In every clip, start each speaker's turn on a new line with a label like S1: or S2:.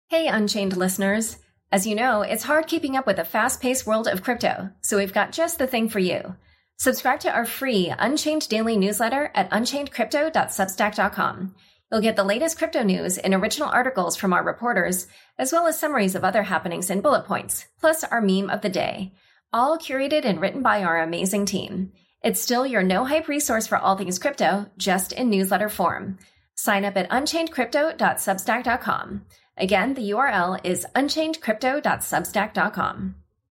S1: Hey, Unchained listeners. As you know, it's hard keeping up with the fast-paced world of crypto, so we've got just the thing for you. Subscribe to our free Unchained daily newsletter at unchainedcrypto.substack.com. You'll get the latest crypto news and original articles from our reporters, as well as summaries of other happenings and bullet points, plus our meme of the day, all curated and written by our amazing team. It's still your no-hype resource for all things crypto, just in newsletter form. Sign up at unchainedcrypto.substack.com. Again, the URL is unchainedcrypto.substack.com.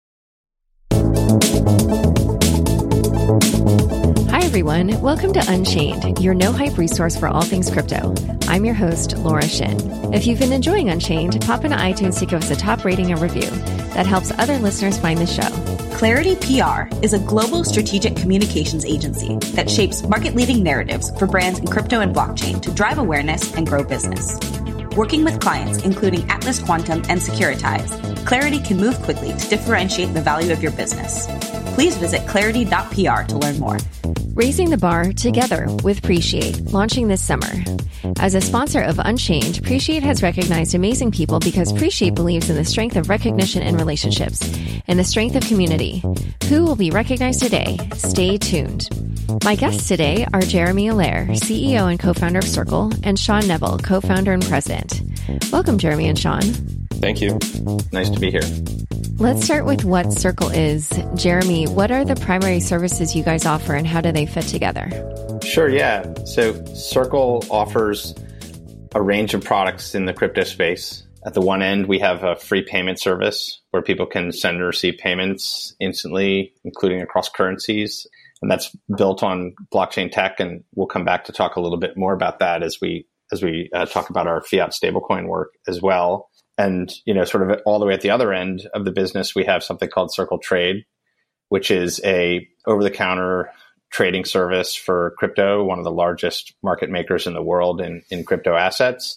S2: Hi, everyone. Welcome to Unchained, your no-hype resource for all things crypto. I'm your host, Laura Shin. If you've been enjoying Unchained, pop into iTunes to give us a top rating and review. That helps other listeners find the show.
S3: Clarity PR is a global strategic communications agency that shapes market-leading narratives for brands in crypto and blockchain to drive awareness and grow business. Working with clients, including Atlas Quantum and Securitize, Clarity can move quickly to differentiate the value of your business. Please visit clarity.pr to learn more.
S2: Raising the bar together with Appreciate, launching this summer. As a sponsor of Unchained, Appreciate has recognized amazing people because Appreciate believes in the strength of recognition in relationships and the strength of community. Who will be recognized today? Stay tuned. My guests today are Jeremy Allaire, CEO and co-founder of Circle, and Sean Neville, co-founder and president. Welcome, Jeremy and Sean.
S4: Thank you. Nice to be here.
S2: Let's start with what Circle is. Jeremy, what are the primary services you guys offer and how do they fit together?
S4: Sure, yeah. So Circle offers a range of products in the crypto space. At the one end, we have a free payment service where people can send and receive payments instantly, including across currencies. And that's built on blockchain tech. And we'll come back to talk a little bit more about that as we talk about our fiat stablecoin work as well. And, sort of all the way at the other end of the business, we have something called Circle Trade, which is a over-the-counter trading service for crypto, one of the largest market makers in the world in crypto assets.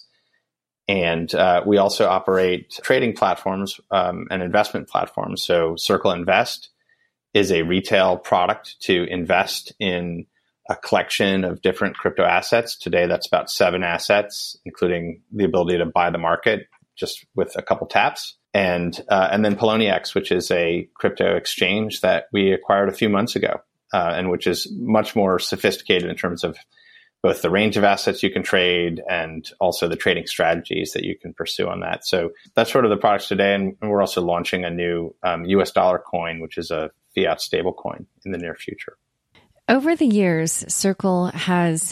S4: And we also operate trading platforms and investment platforms. So Circle Invest is a retail product to invest in a collection of different crypto assets. Today, that's about 7 assets, including the ability to buy the market just with a couple taps. And then Poloniex, which is a crypto exchange that we acquired a few months ago, and which is much more sophisticated in terms of both the range of assets you can trade and also the trading strategies that you can pursue on that. So that's sort of the products today. And we're also launching a new US dollar coin, which is a fiat stablecoin in the near future.
S2: Over the years, Circle has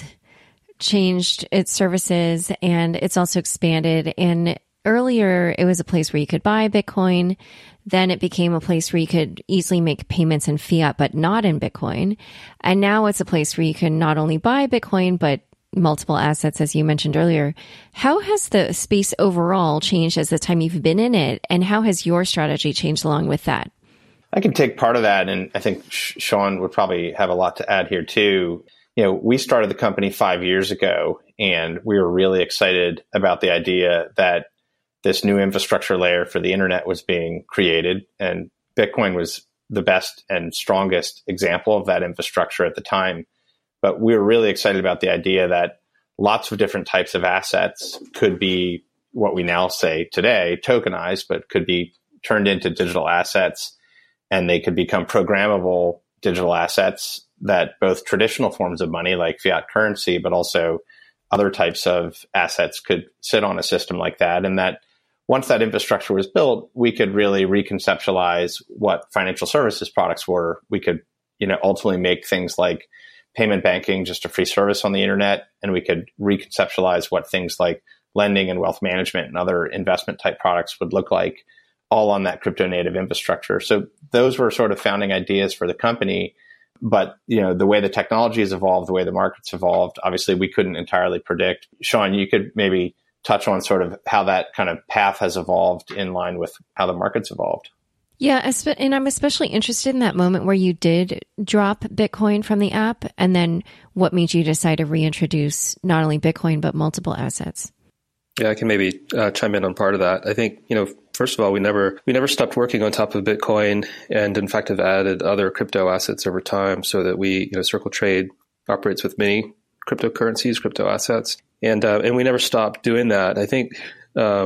S2: changed its services and it's also expanded. And earlier, it was a place where you could buy Bitcoin. Then it became a place where you could easily make payments in fiat, but not in Bitcoin. And now it's a place where you can not only buy Bitcoin, but multiple assets, as you mentioned earlier. How has the space overall changed as the time you've been in it? And how has your strategy changed along with that?
S4: I can take part of that. And I think Sean would probably have a lot to add here too. We started the company 5 years ago, and we were really excited about the idea that this new infrastructure layer for the internet was being created, and Bitcoin was the best and strongest example of that infrastructure at the time. But we were really excited about the idea that lots of different types of assets could be what we now say today, tokenized, but could be turned into digital assets, and they could become programmable digital assets that both traditional forms of money like fiat currency, but also other types of assets could sit on a system like that. And that once that infrastructure was built, we could really reconceptualize what financial services products were. We could, ultimately make things like payment banking just a free service on the internet, and we could reconceptualize what things like lending and wealth management and other investment type products would look like, all on that crypto native infrastructure. So those were sort of founding ideas for the company. But, the way the technology has evolved, the way the market's evolved, obviously we couldn't entirely predict. Sean, you could maybe touch on sort of how that kind of path has evolved in line with how the market's evolved.
S2: Yeah, and I'm especially interested in that moment where you did drop Bitcoin from the app, and then what made you decide to reintroduce not only Bitcoin, but multiple assets.
S5: Yeah, I can maybe chime in on part of that. I think, first of all, we never stopped working on top of Bitcoin, and in fact have added other crypto assets over time so that we, Circle Trade operates with many cryptocurrencies, crypto assets. And we never stopped doing that. I think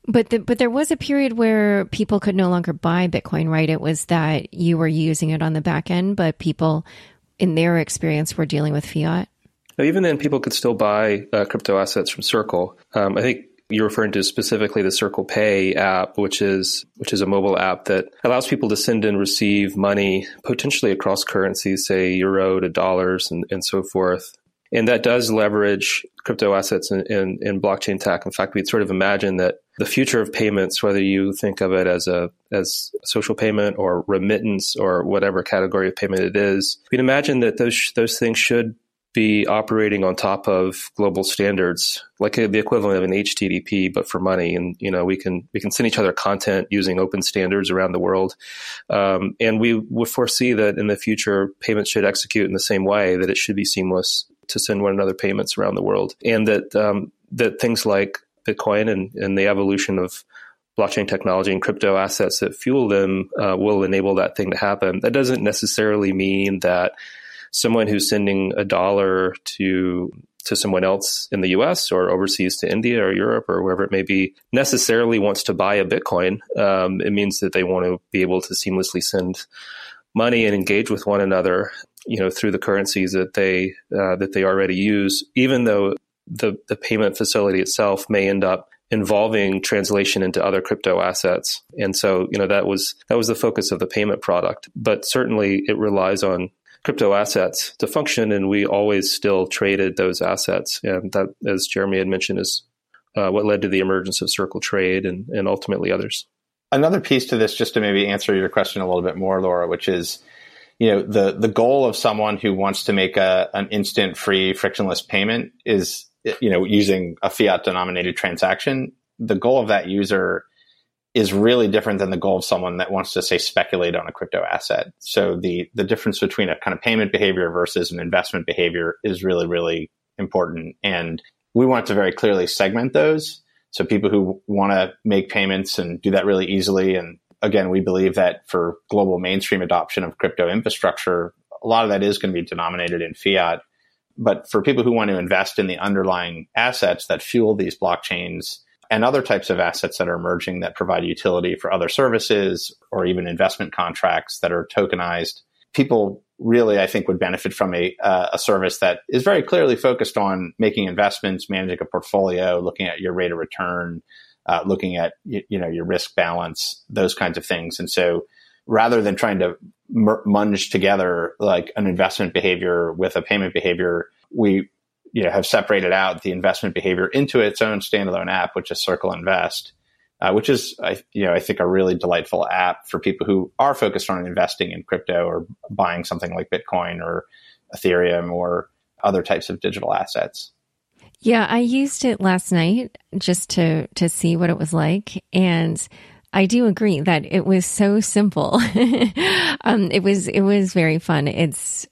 S2: But there was a period where people could no longer buy Bitcoin, right? It was that you were using it on the back end, but people, in their experience, were dealing with fiat.
S5: Now, even then, people could still buy crypto assets from Circle. I think you're referring to specifically the Circle Pay app, which is a mobile app that allows people to send and receive money potentially across currencies, say euro to dollars and so forth. And that does leverage crypto assets in blockchain tech. In fact, we'd sort of imagine that the future of payments, whether you think of it as social payment or remittance or whatever category of payment it is, we'd imagine that those things should be operating on top of global standards, like the equivalent of an HTTP, but for money. And, we can send each other content using open standards around the world. And we would foresee that in the future, payments should execute in the same way, that it should be seamless to send one another payments around the world. And that things like Bitcoin and the evolution of blockchain technology and crypto assets that fuel them will enable that thing to happen. That doesn't necessarily mean that someone who's sending $1 to someone else in the US or overseas to India or Europe or wherever it may be necessarily wants to buy a Bitcoin. It means that they want to be able to seamlessly send money and engage with one another, through the currencies that they already use, even though the payment facility itself may end up involving translation into other crypto assets. And so, that was the focus of the payment product. But certainly it relies on crypto assets to function, and we always still traded those assets. And that, as Jeremy had mentioned, is what led to the emergence of Circle Trade and ultimately others. Another
S4: piece to this, just to maybe answer your question a little bit more, Laura, which is, the goal of someone who wants to make an instant, free, frictionless payment is, using a fiat denominated transaction. The goal of that user is really different than the goal of someone that wants to, say, speculate on a crypto asset. So the difference between a kind of payment behavior versus an investment behavior is really, really important. And we want to very clearly segment those. So people who want to make payments and do that really easily. And again, we believe that for global mainstream adoption of crypto infrastructure, a lot of that is going to be denominated in fiat. But for people who want to invest in the underlying assets that fuel these blockchains and other types of assets that are emerging that provide utility for other services or even investment contracts that are tokenized, people really, I think, would benefit from a service that is very clearly focused on making investments, managing a portfolio, looking at your rate of return, looking at your risk balance, those kinds of things. And so rather than trying to munge together like an investment behavior with a payment behavior, we have separated out the investment behavior into its own standalone app, which is Circle Invest, which is, I think, a really delightful app for people who are focused on investing in crypto or buying something like Bitcoin or Ethereum or other types of digital assets.
S2: Yeah, I used it last night just to see what it was like. And I do agree that it was so simple. It was very fun. It's,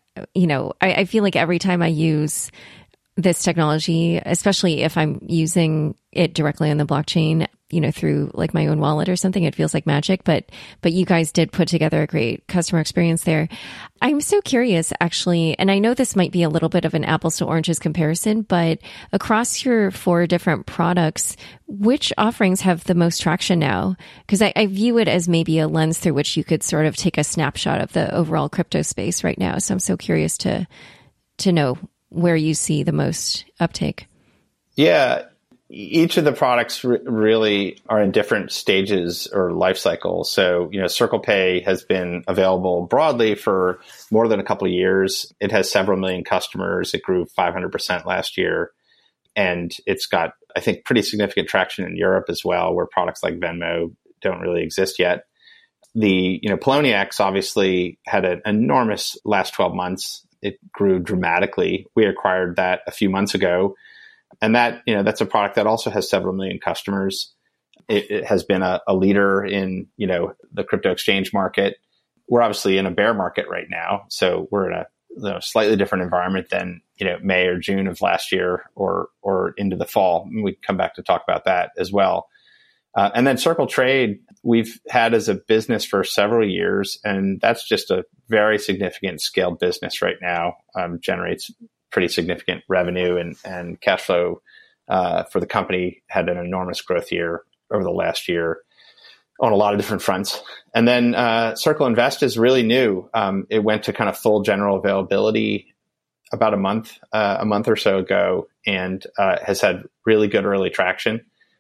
S2: I feel like every time I use this technology, especially if I'm using it directly on the blockchain, through like my own wallet or something, it feels like magic. But you guys did put together a great customer experience there. I'm so curious, actually, and I know this might be a little bit of an apples to oranges comparison, but across your 4 different products, which offerings have the most traction now? Because I view it as maybe a lens through which you could sort of take a snapshot of the overall crypto space right now. So I'm so curious to know where you see the most uptake.
S4: Yeah. Each of the products really are in different stages or life cycles. So, Circle Pay has been available broadly for more than a couple of years. It has several million customers. It grew 500% last year. And it's got, I think, pretty significant traction in Europe as well, where products like Venmo don't really exist yet. The, Poloniex obviously had an enormous last 12 months. It grew dramatically. We acquired that a few months ago. And that, that's a product that also has several million customers. It has been a leader in, the crypto exchange market. We're obviously in a bear market right now. So we're in a slightly different environment than, May or June of last year or into the fall. We can come back to talk about that as well. And then Circle Trade, we've had as a business for several years, and that's just a very significant scaled business right now, generates pretty significant revenue and cash flow for the company, had an enormous growth year. over the last year on a lot of different fronts. And then Circle Invest is really new. It went to kind of full general availability about a month or so ago, and has had really good early traction,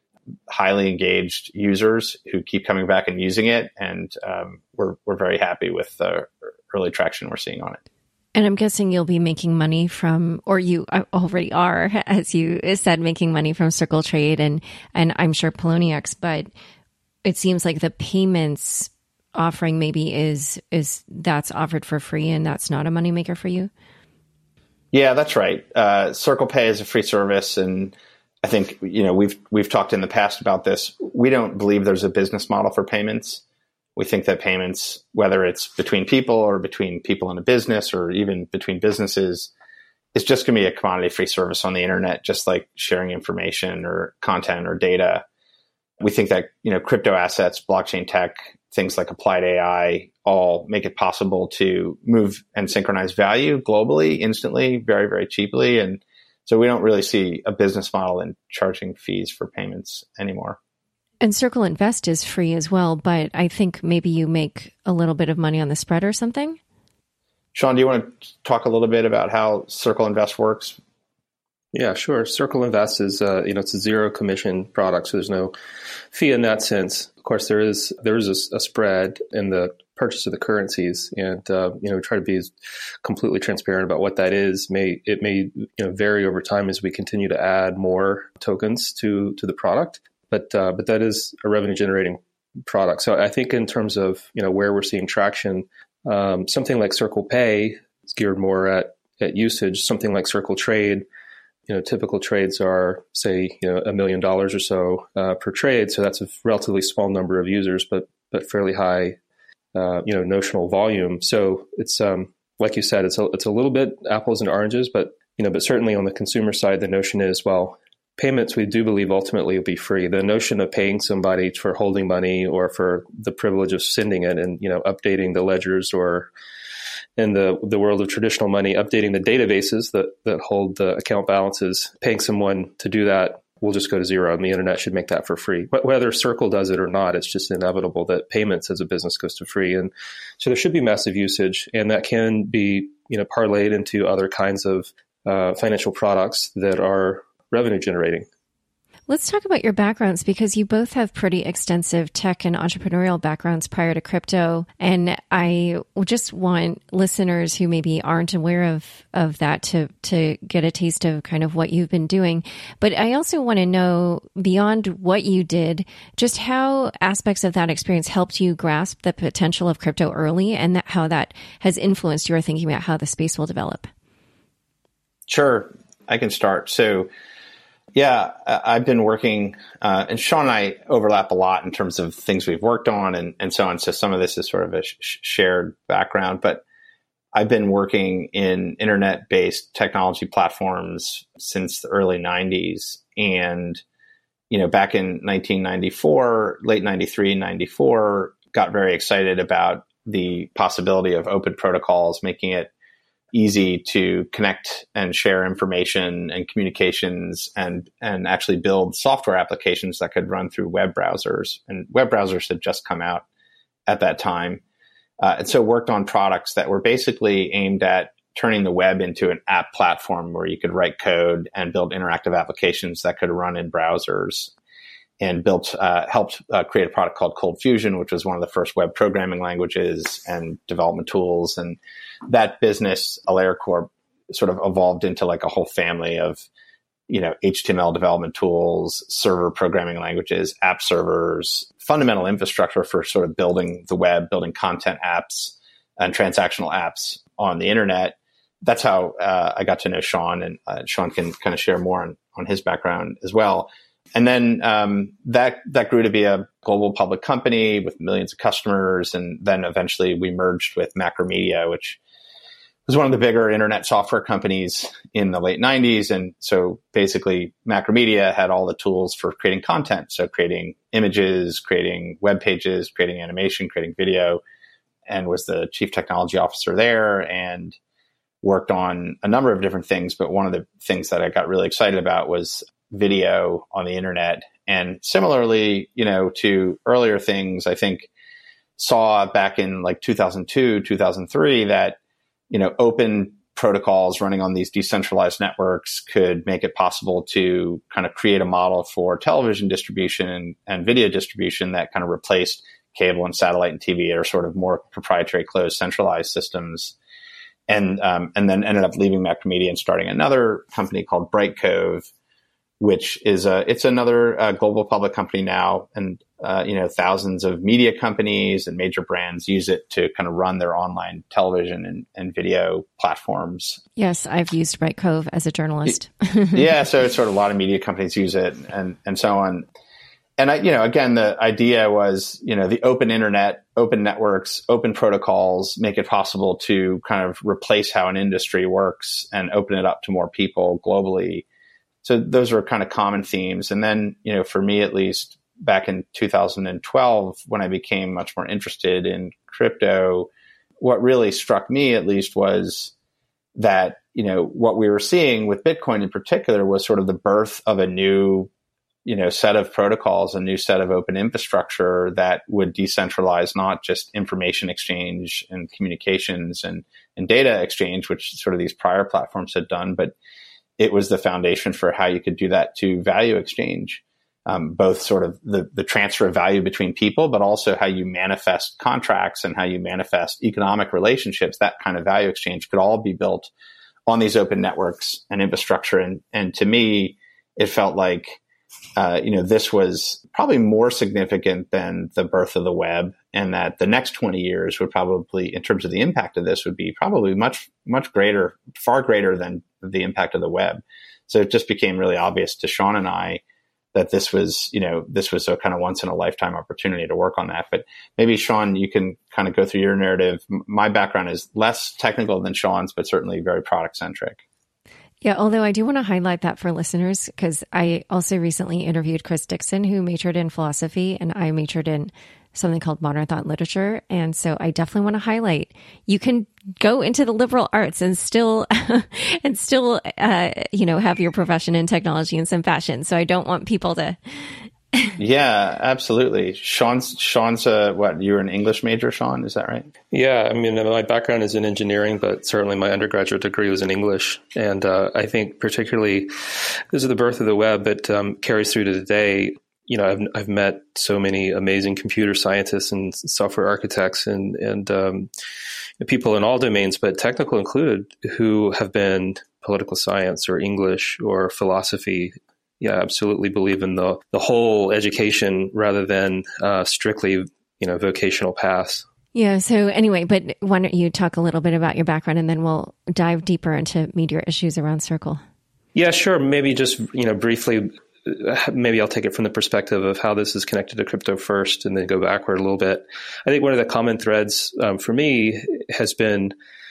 S4: highly engaged users who keep coming back and using it. And we're very happy with the early traction we're seeing on it.
S2: And I'm guessing you'll be making money from, or you already are, as you said, making money from Circle Trade and I'm sure Poloniex, but it seems like the payments offering maybe is that's offered for free and that's not a moneymaker for you?
S4: Yeah, that's right. Circle Pay is a free service, and I think we've talked in the past about this. We don't believe there's a business model for payments. We think that payments, whether it's between people or between people in a business or even between businesses, is just going to be a commodity-free service on the internet, just like sharing information or content or data. We think that crypto assets, blockchain tech, things like applied AI all make it possible to move and synchronize value globally, instantly, very, very cheaply. And so we don't really see a business model in charging fees for payments anymore.
S2: And Circle Invest is free as well, but I think maybe you make a little bit of money on the spread or something?
S4: Sean, do you want to talk a little bit about how Circle Invest works?
S5: Yeah, sure. Circle Invest is, it's a zero commission product, so there's no fee in that sense. Of course, there is a spread in the purchase of the currencies, and we try to be completely transparent about what that is. It may vary over time as we continue to add more tokens to the product, but that is a revenue generating product. So I think in terms of where we're seeing traction, something like Circle Pay is geared more at usage. Something like Circle Trade. Typical trades are, say, $1 million or so per trade. So that's a relatively small number of users, but fairly high, notional volume. So it's like you said, it's a little bit apples and oranges, but certainly on the consumer side, the notion is, well, payments we do believe ultimately will be free. The notion of paying somebody for holding money or for the privilege of sending it and updating the ledgers, or in the world of traditional money, updating the databases that hold the account balances, paying someone to do that will just go to zero, and the internet should make that for free. But whether Circle does it or not, it's just inevitable that payments as a business goes to free. And so there should be massive usage, and that can be parlayed into other kinds of financial products that are revenue generating.
S2: Let's talk about your backgrounds, because you both have pretty extensive tech and entrepreneurial backgrounds prior to crypto. And I just want listeners who maybe aren't aware of that to get a taste of kind of what you've been doing. But I also want to know, beyond what you did, just how aspects of that experience helped you grasp the potential of crypto early, and how that has influenced your thinking about how the space will develop.
S4: Sure, I can start. So, yeah, I've been working, and Sean and I overlap a lot in terms of things we've worked on and so on. So some of this is sort of a shared background, but I've been working in internet-based technology platforms since the early 90s. And, back in 1994, late 93, 94, got very excited about the possibility of open protocols, making it easy to connect and share information and communications and actually build software applications that could run through web browsers. And web browsers had just come out at that time. And so worked on products that were basically aimed at turning the web into an app platform where you could write code and build interactive applications that could run in browsers. And helped create a product called Cold Fusion, which was one of the first web programming languages and development tools. And that business, Alere Corp, sort of evolved into like a whole family of, HTML development tools, server programming languages, app servers, fundamental infrastructure for sort of building the web, building content apps and transactional apps on the internet. That's how I got to know Sean, and Sean can kind of share more on his background as well. And then that grew to be a global public company with millions of customers. And then eventually we merged with Macromedia, which was one of the bigger internet software companies in the late 90s. And so basically Macromedia had all the tools for creating content. So creating images, creating web pages, creating animation, creating video, and was the chief technology officer there and worked on a number of different things. But one of the things that I got really excited about was video on the internet And similarly, to earlier things, I think saw back in like 2002, 2003 that, open protocols running on these decentralized networks could make it possible to kind of create a model for television distribution and video distribution that kind of replaced cable and satellite and TV, or sort of more proprietary, closed, centralized systems. And then ended up leaving Macromedia and starting another company called Brightcove, which is it's another global public company now. And, thousands of media companies and major brands use it to kind of run their online television and video platforms.
S2: Yes, I've used Brightcove as a journalist.
S4: Yeah, so it's sort of a lot of media companies use it and so on. And again, the idea was, the open internet, open networks, open protocols make it possible to kind of replace how an industry works and open it up to more people globally. So those were kind of common themes. And then, for me, at least back in 2012, when I became much more interested in crypto, what really struck me at least was that, what we were seeing with Bitcoin in particular was sort of the birth of a new set of protocols, a new set of open infrastructure that would decentralize not just information exchange and communications and data exchange, which sort of these prior platforms had done, but it was the foundation for how you could do that to value exchange, both sort of the transfer of value between people, but also how you manifest contracts and how you manifest economic relationships. That kind of value exchange could all be built on these open networks and infrastructure. And to me, it felt like this was probably more significant than the birth of the web, and that the next 20 years would probably, in terms of the impact of this, would be probably much, much greater, far greater than the impact of the web. So it just became really obvious to Sean and I that this was a kind of once in a lifetime opportunity to work on that. But maybe Sean, you can kind of go through your narrative. My background is less technical than Sean's, but certainly very product centric.
S2: Yeah, although I do want to highlight that for listeners, because I also recently interviewed Chris Dixon, who majored in philosophy, and I majored in something called modern thought literature. And so I definitely want to highlight, you can go into the liberal arts and still have your profession in technology in some fashion. So I don't want people to...
S4: Yeah, absolutely. Sean's you're an English major, Sean, is that right?
S5: Yeah, I mean, my background is in engineering, but certainly my undergraduate degree was in English. And I think particularly this is the birth of the web that carries through to today. I've met so many amazing computer scientists and software architects and people in all domains, but technical included, who have been political science or English or philosophy. Yeah, absolutely believe in the whole education rather than strictly, vocational paths.
S2: Yeah. So anyway, but why don't you talk a little bit about your background, and then we'll dive deeper into meteor issues around Circle.
S5: Yeah, sure. Maybe just, briefly, maybe I'll take it from the perspective of how this is connected to crypto first and then go backward a little bit. I think one of the common threads for me has been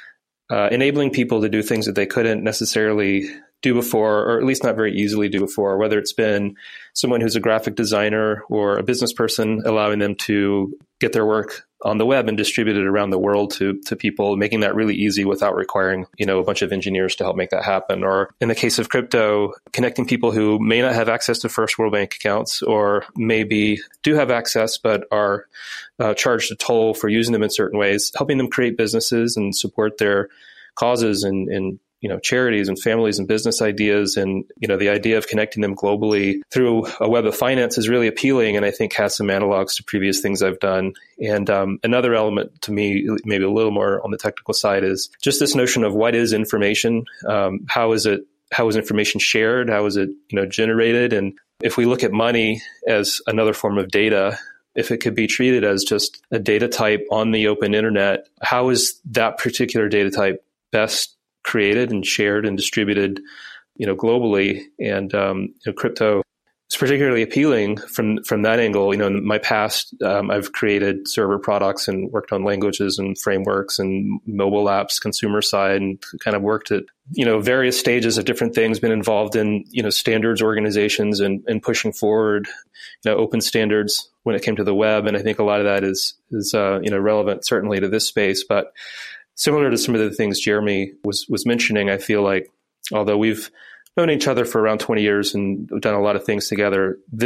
S5: enabling people to do things that they couldn't necessarily do before, or at least not very easily do before, whether it's been someone who's a graphic designer or a business person, allowing them to get their work on the web and distribute it around the world to people, making that really easy without requiring, a bunch of engineers to help make that happen. Or in the case of crypto, connecting people who may not have access to First World Bank accounts, or maybe do have access but are charged a toll for using them in certain ways, helping them create businesses and support their causes and charities and families and business ideas. And, the idea of connecting them globally through a web of finance is really appealing, and I think has some analogs to previous things I've done. And another element to me, maybe a little more on the technical side, is just this notion of what is information? How is information shared? How is it, generated? And if we look at money as another form of data, if it could be treated as just a data type on the open internet, how is that particular data type best created and shared and distributed, globally? And crypto is particularly appealing from that angle. In my past, I've created server products and worked on languages and frameworks and mobile apps, consumer side, and kind of worked at various stages of different things. Been involved in standards organizations and pushing forward open standards when it came to the web. And I think a lot of that is relevant certainly to this space, but similar to some of the things Jeremy was mentioning, I feel like although we've known each other for around 20 years and done a lot of things together, this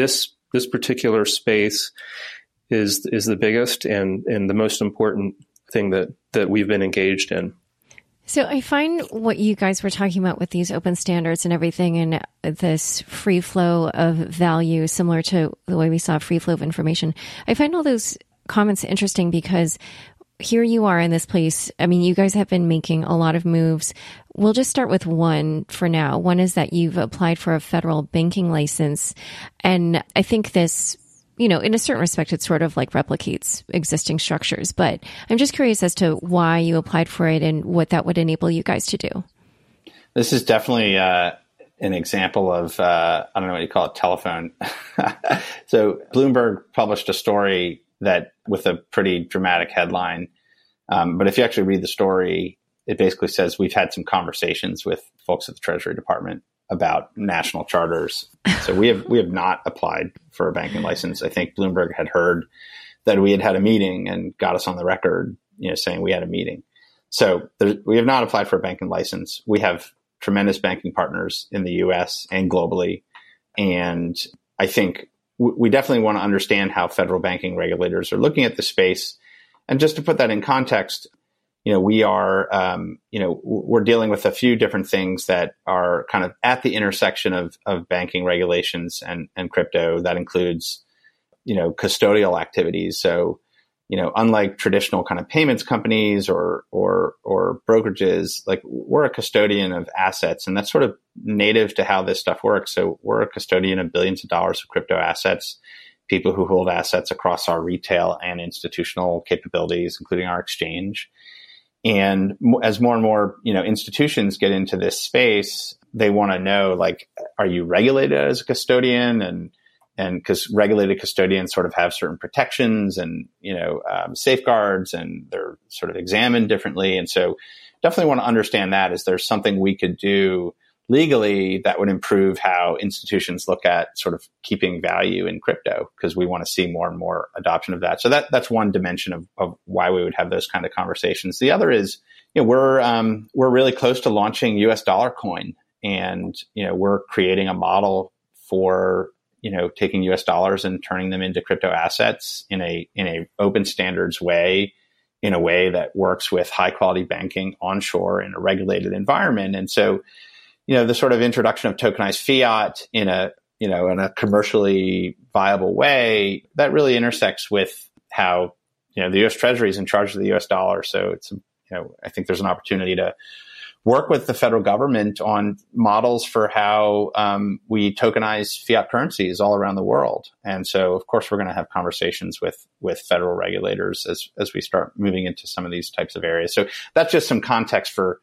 S5: this particular space is the biggest and the most important thing that we've been engaged in.
S2: So I find what you guys were talking about with these open standards and everything and this free flow of value, similar to the way we saw free flow of information. I find all those comments interesting because here you are in this place. I mean, you guys have been making a lot of moves. We'll just start with one for now. One is that you've applied for a federal banking license. And I think this, in a certain respect, it sort of like replicates existing structures. But I'm just curious as to why you applied for it and what that would enable you guys to do.
S4: This is definitely an example of, I don't know what you call it, telephone. So Bloomberg published a story that with a pretty dramatic headline. But if you actually read the story, it basically says we've had some conversations with folks at the Treasury Department about national charters. So we have not applied for a banking license. I think Bloomberg had heard that we had a meeting and got us on the record, saying we had a meeting. So we have not applied for a banking license. We have tremendous banking partners in the U.S. and globally. And I think we definitely want to understand how federal banking regulators are looking at the space. And just to put that in context, we are, we're dealing with a few different things that are kind of at the intersection of banking regulations and crypto. That includes, custodial activities. So, unlike traditional kind of payments companies or brokerages, like we're a custodian of assets, and that's sort of native to how this stuff works. So we're a custodian of billions of dollars of crypto assets, people who hold assets across our retail and institutional capabilities, including our exchange. And as more and more, institutions get into this space, they want to know, like, are you regulated as a custodian? And because regulated custodians sort of have certain protections and, safeguards, and they're sort of examined differently. And so definitely want to understand that. Is there something we could do legally that would improve how institutions look at sort of keeping value in crypto? Because we want to see more and more adoption of that. So that's one dimension of why we would have those kind of conversations. The other is, we're really close to launching US dollar coin, and, we're creating a model for, taking US dollars and turning them into crypto assets in a open standards way, in a way that works with high quality banking onshore in a regulated environment. And so, the sort of introduction of tokenized fiat in a commercially viable way, that really intersects with how, the US Treasury is in charge of the US dollar. So it's, I think there's an opportunity to work with the federal government on models for how we tokenize fiat currencies all around the world. And so, of course, we're going to have conversations with federal regulators as we start moving into some of these types of areas. So that's just some context for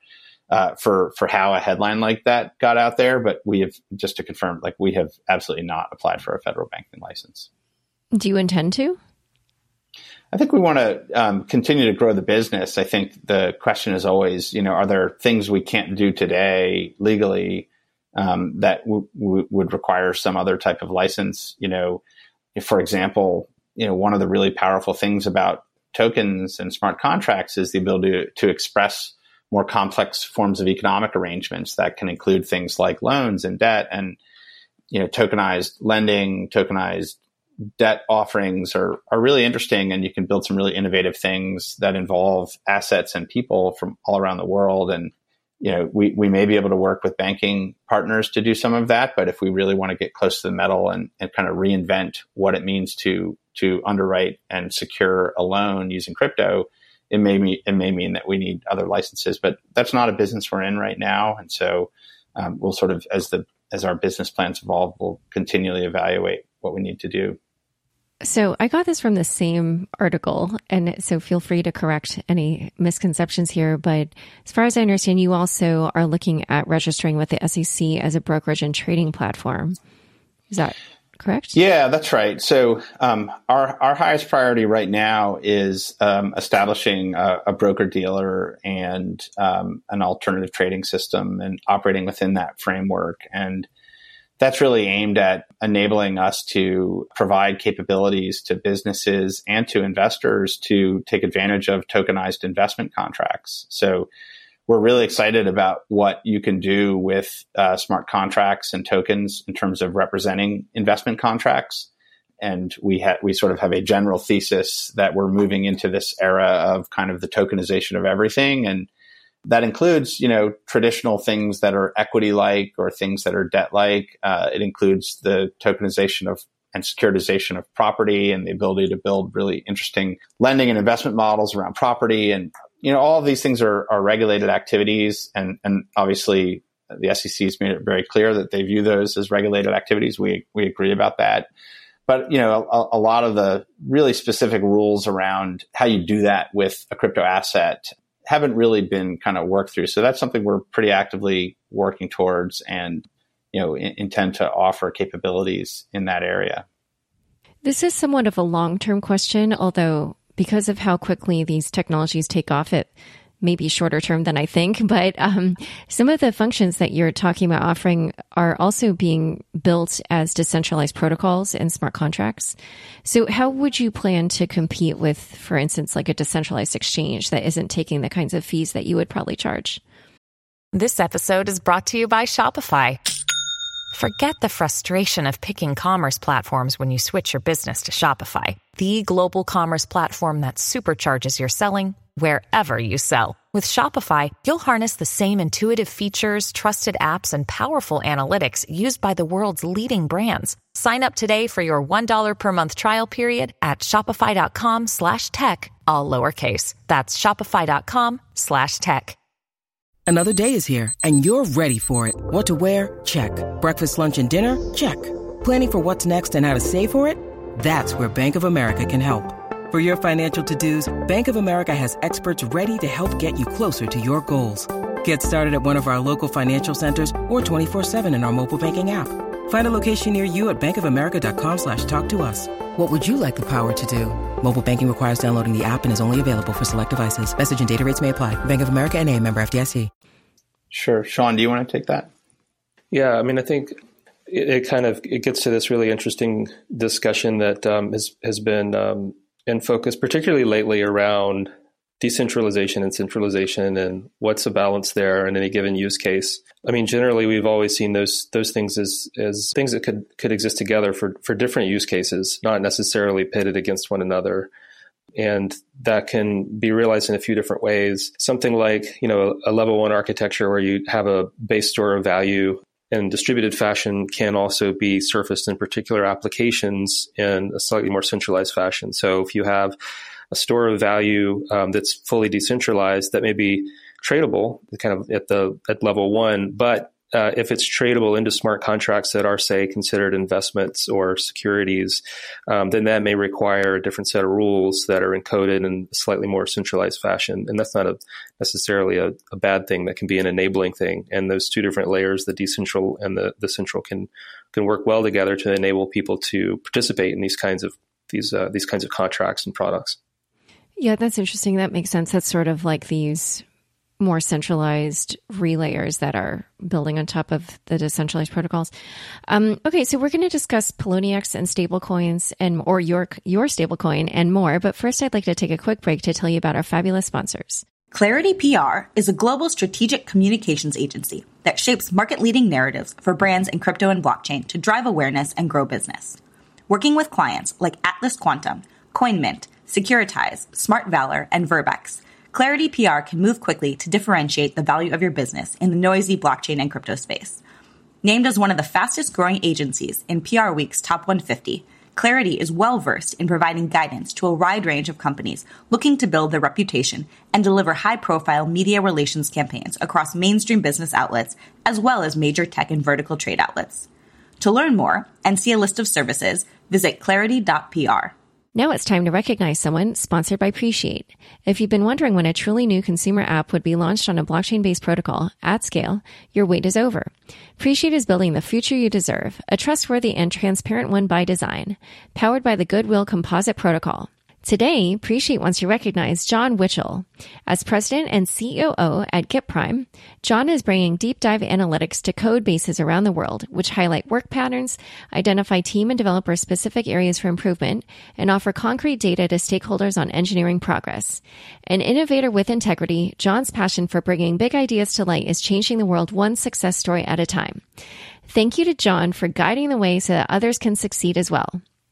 S4: how a headline like that got out there. But we have, just to confirm, like, we have absolutely not applied for a federal banking license.
S2: Do you intend to?
S4: I think we want to continue to grow the business. I think the question is always, are there things we can't do today legally that would require some other type of license? If, for example, one of the really powerful things about tokens and smart contracts is the ability to express more complex forms of economic arrangements that can include things like loans and debt, and, tokenized lending, tokenized debt offerings are really interesting, and you can build some really innovative things that involve assets and people from all around the world. And, we may be able to work with banking partners to do some of that, but if we really want to get close to the metal and kind of reinvent what it means to underwrite and secure a loan using crypto, it may mean that we need other licenses, but that's not a business we're in right now. And so we'll sort of, as our business plans evolve, we'll continually evaluate what we need to do.
S2: So I got this from the same article, and so feel free to correct any misconceptions here. But as far as I understand, you also are looking at registering with the SEC as a brokerage and trading platform. Is that correct?
S4: Yeah, that's right. So our highest priority right now is establishing a broker-dealer and an alternative trading system and operating within that framework. And that's really aimed at enabling us to provide capabilities to businesses and to investors to take advantage of tokenized investment contracts. So we're really excited about what you can do with smart contracts and tokens in terms of representing investment contracts. And we sort of have a general thesis that we're moving into this era of kind of the tokenization of everything. And that includes, traditional things that are equity-like or things that are debt-like. It includes the tokenization of and securitization of property and the ability to build really interesting lending and investment models around property. And, all of these things are regulated activities. And obviously the SEC has made it very clear that they view those as regulated activities. We agree about that. But, a lot of the really specific rules around how you do that with a crypto asset haven't really been kind of worked through. So that's something we're pretty actively working towards and, intend to offer capabilities in that area.
S2: This is somewhat of a long-term question, although because of how quickly these technologies take off, it may be shorter term than I think. But some of the functions that you're talking about offering are also being built as decentralized protocols and smart contracts. So how would you plan to compete with, for instance, like a decentralized exchange that isn't taking the kinds of fees that you would probably charge?
S6: This episode is brought to you by Shopify. Forget the frustration of picking commerce platforms when you switch your business to Shopify, the global commerce platform that supercharges your selling wherever you sell. With Shopify, you'll harness the same intuitive features, trusted apps, and powerful analytics used by the world's leading brands. Sign up today for your $1 per month trial period at shopify.com/tech, all lowercase. That's shopify.com/tech.
S7: Another day is here, and you're ready for it. What to wear? Check. Breakfast, lunch, and dinner? Check. Planning for what's next and how to save for it? That's where Bank of America can help. For your financial to-dos, Bank of America has experts ready to help get you closer to your goals. Get started at one of our local financial centers or 24/7 in our mobile banking app. Find a location near you at bankofamerica.com/talktous. What would you like the power to do? Mobile banking requires downloading the app and is only available for select devices. Message and data rates may apply. Bank of America N.A., member FDIC.
S4: Sure. Sean, do you want to take that?
S5: Yeah, I mean, I think it gets to this really interesting discussion that has been in focus, particularly lately, around decentralization and centralization and what's the balance there in any given use case. I mean, generally, we've always seen those things as things that could exist together for different use cases, not necessarily pitted against one another. And that can be realized in a few different ways. Something like, a level 1 architecture where you have a base store of value in distributed fashion can also be surfaced in particular applications in a slightly more centralized fashion. So if you have a store of value that's fully decentralized, that may be tradable kind of at level 1, but if it's tradable into smart contracts that are, say, considered investments or securities, then that may require a different set of rules that are encoded in a slightly more centralized fashion. And that's not necessarily a bad thing. That can be an enabling thing. And those two different layers, the decentral and the central, can work well together to enable people to participate in these kinds of contracts and products.
S2: Yeah, that's interesting. That makes sense. That's sort of like these more centralized relayers that are building on top of the decentralized protocols. Okay, so we're going to discuss Poloniex and stablecoins or your stablecoin and more. But first, I'd like to take a quick break to tell you about our fabulous sponsors.
S3: Clarity PR is a global strategic communications agency that shapes market-leading narratives for brands in crypto and blockchain to drive awareness and grow business. Working with clients like Atlas Quantum, CoinMint, Securitize, Smart Valor, and Verbex, Clarity PR can move quickly to differentiate the value of your business in the noisy blockchain and crypto space. Named as one of the fastest growing agencies in PR Week's Top 150, Clarity is well-versed in providing guidance to a wide range of companies looking to build their reputation and deliver high-profile media relations campaigns across mainstream business outlets as well as major tech and vertical trade outlets. To learn more and see a list of services, visit clarity.pr.
S2: Now it's time to recognize someone, sponsored by Appreciate. If you've been wondering when a truly new consumer app would be launched on a blockchain-based protocol at scale, your wait is over. Appreciate is building the future you deserve, a trustworthy and transparent one by design, powered by the Goodwill Composite Protocol. Today, Appreciate wants to recognize John Witchell. As president and COO at GitPrime, John is bringing deep dive analytics to code bases around the world, which highlight work patterns, identify team and developer specific areas for improvement, and offer concrete data to stakeholders on engineering progress. An innovator with integrity, John's passion for bringing big ideas to light is changing the world one success story at a time. Thank you to John for guiding the way so that others can succeed as well.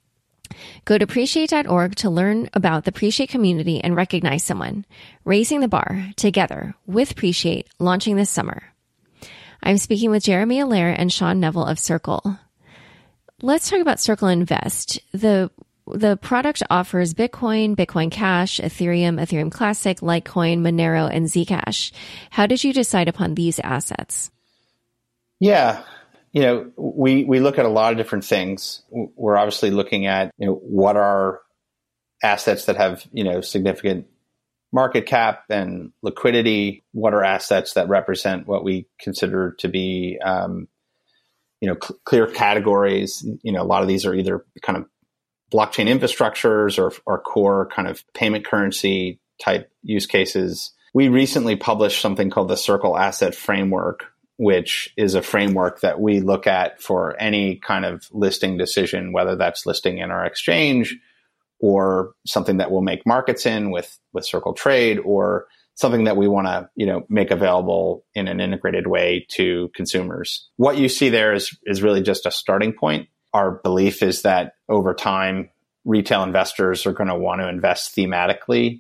S2: Go to Appreciate.org to learn about the Appreciate community and recognize someone. Raising the bar together with Appreciate, launching this summer. I'm speaking with Jeremy Allaire and Sean Neville of Circle. Let's talk about Circle Invest. The product offers Bitcoin, Bitcoin Cash, Ethereum, Ethereum Classic, Litecoin, Monero, and Zcash. How did you decide upon these assets?
S4: Yeah. We look at a lot of different things. We're obviously looking at, what are assets that have, significant market cap and liquidity? What are assets that represent what we consider to be, clear categories? A lot of these are either kind of blockchain infrastructures or core kind of payment currency type use cases. We recently published something called the Circle Asset Framework, which is a framework that we look at for any kind of listing decision, whether that's listing in our exchange or something that we'll make markets in with Circle Trade, or something that we want to, make available in an integrated way to consumers. What you see there is really just a starting point. Our belief is that over time, retail investors are going to want to invest thematically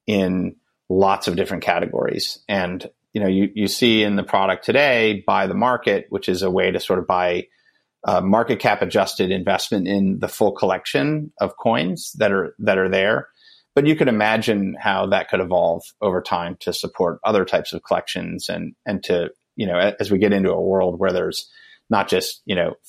S4: in lots of different categories. And you see in the product today, Buy the Market, which is a way to sort of buy market cap adjusted investment in the full collection of coins that are there. But you could imagine how that could evolve over time to support other types of collections and to, as we get into a world where there's not just,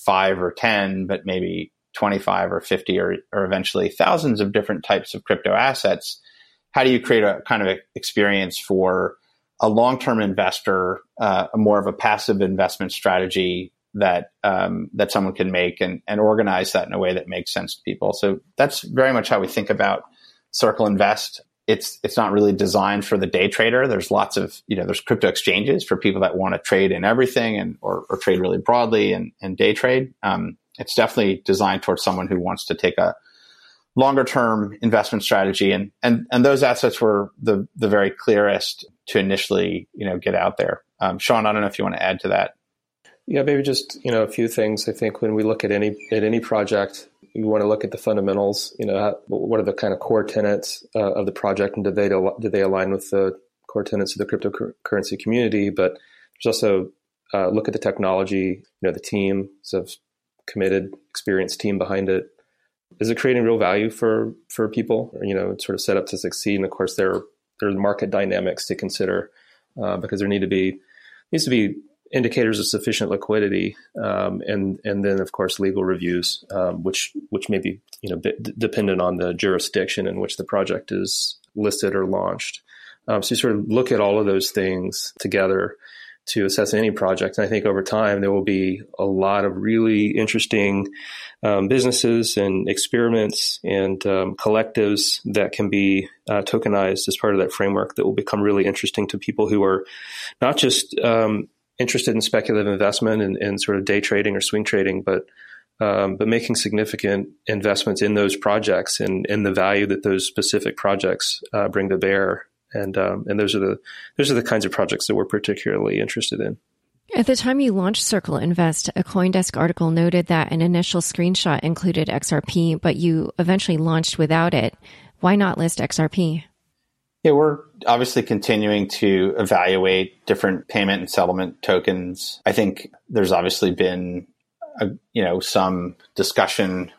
S4: 5 or 10, but maybe 25 or 50 or eventually thousands of different types of crypto assets. How do you create a kind of experience for a long-term investor, more of a passive investment strategy that someone can make and organize that in a way that makes sense to people? So that's very much how we think about Circle Invest. It's not really designed for the day trader. There's lots of, there's crypto exchanges for people that want to trade in everything or trade really broadly and day trade. It's definitely designed towards someone who wants to take a longer term investment strategy. And those assets were the very clearest to initially, get out there. Sean, I don't know if you want to add to that.
S5: Yeah, maybe just, a few things. I think when we look at any project, you want to look at the fundamentals, what are the kind of core tenets of the project, and do they align with the core tenets of the cryptocurrency community? But there's also look at the technology, the team, so committed, experienced team behind it. Is it creating real value for people? It's sort of set up to succeed. And of course, there are market dynamics to consider because there needs to be indicators of sufficient liquidity, and then of course legal reviews, which may be dependent on the jurisdiction in which the project is listed or launched. So you sort of look at all of those things together to assess any project. And I think over time there will be a lot of really interesting businesses and experiments and collectives that can be tokenized as part of that framework that will become really interesting to people who are not just interested in speculative investment and sort of day trading or swing trading, but making significant investments in those projects and the value that those specific projects bring to bear. And those are the kinds of projects that we're particularly interested in.
S2: At the time you launched Circle Invest, a CoinDesk article noted that an initial screenshot included XRP, but you eventually launched without it. Why not list XRP?
S4: Yeah, we're obviously continuing to evaluate different payment and settlement tokens. I think there's obviously been, some discussion,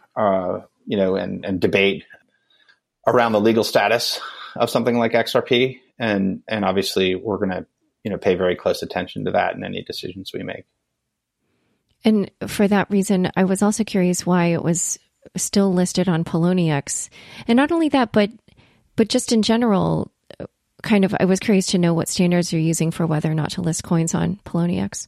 S4: and debate around the legal status of something like XRP, and obviously we're going to, pay very close attention to that in any decisions we make.
S2: And for that reason, I was also curious why it was still listed on Poloniex, and not only that, but just in general. I was curious to know what standards you're using for whether or not to list coins on Poloniex.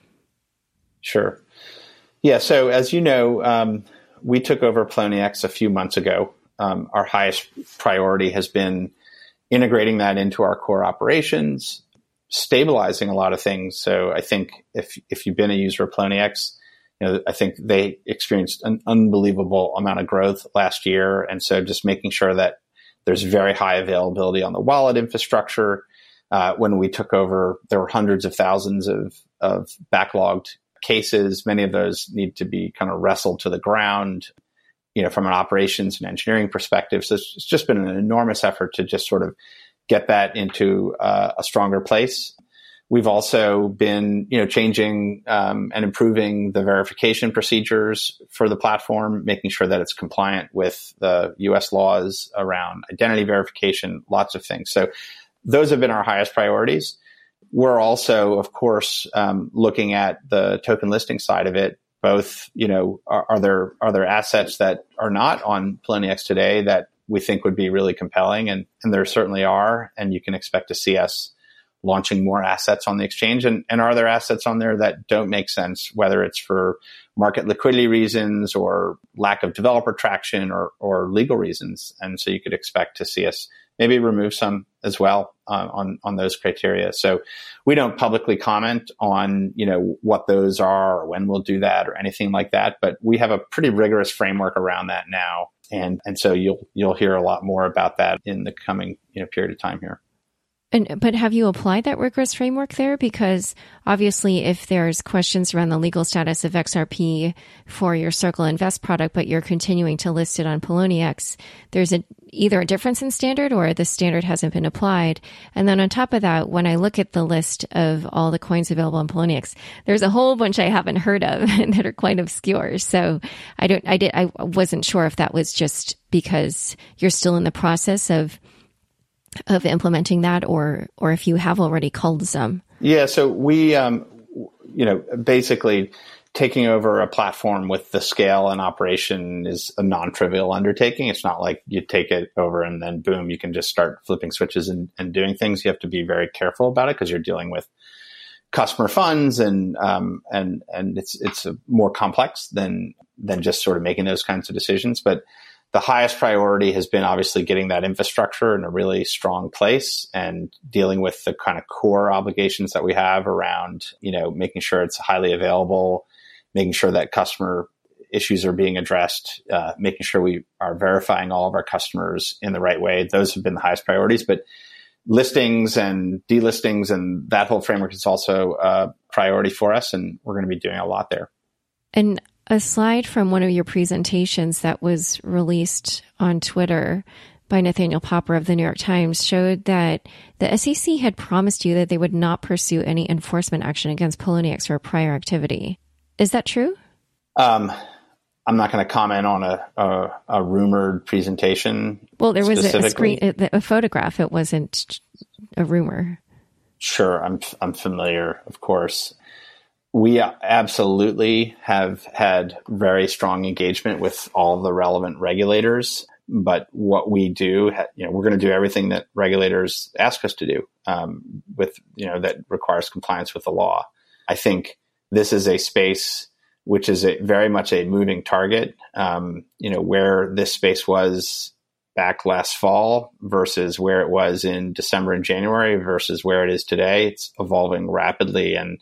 S4: Sure. Yeah. So as you know, we took over Poloniex a few months ago. Our highest priority has been integrating that into our core operations, stabilizing a lot of things. So I think if you've been a user of Poloniex, I think they experienced an unbelievable amount of growth last year. And so just making sure that there's very high availability on the wallet infrastructure. When we took over, there were hundreds of thousands of backlogged cases. Many of those need to be kind of wrestled to the ground. from an operations and engineering perspective. So it's just been an enormous effort to just sort of get that into a stronger place. We've also been, changing and improving the verification procedures for the platform, making sure that it's compliant with the U.S. laws around identity verification, lots of things. So those have been our highest priorities. We're also, of course, looking at the token listing side of it. Both, are there assets that are not on Poloniex today that we think would be really compelling? And there certainly are. And you can expect to see us launching more assets on the exchange. And are there assets on there that don't make sense, whether it's for market liquidity reasons or lack of developer traction or legal reasons? And so you could expect to see us maybe remove some as well on those criteria. So we don't publicly comment on, what those are or when we'll do that or anything like that. But we have a pretty rigorous framework around that now. And so you'll hear a lot more about that in the coming, period of time here.
S2: But have you applied that rigorous framework there? Because obviously, if there's questions around the legal status of XRP for your Circle Invest product, but you're continuing to list it on Poloniex, there's either a difference in standard or the standard hasn't been applied. And then on top of that, when I look at the list of all the coins available on Poloniex, there's a whole bunch I haven't heard of that are quite obscure. So I wasn't sure if that was just because you're still in the process of implementing that, or if you have already culled some.
S4: Yeah, so we, basically taking over a platform with the scale and operation is a non-trivial undertaking. It's not like you take it over and then boom, you can just start flipping switches and doing things. You have to be very careful about it because you're dealing with customer funds and it's more complex than just sort of making those kinds of decisions. But the highest priority has been obviously getting that infrastructure in a really strong place and dealing with the kind of core obligations that we have around, making sure it's highly available, making sure that customer issues are being addressed, making sure we are verifying all of our customers in the right way. Those have been the highest priorities, but listings and delistings and that whole framework is also a priority for us. And we're going to be doing a lot there.
S2: And a slide from one of your presentations that was released on Twitter by Nathaniel Popper of the New York Times showed that the SEC had promised you that they would not pursue any enforcement action against Poloniex for prior activity. Is that true?
S4: I'm not going to comment on a rumored presentation.
S2: Well, there was a photograph. It wasn't a rumor.
S4: Sure, I'm familiar, of course. We absolutely have had very strong engagement with all the relevant regulators. But what we do, we're going to do everything that regulators ask us to do that requires compliance with the law. I think this is a space which is very much a moving target. Where this space was back last fall versus where it was in December and January versus where it is today, it's evolving rapidly, and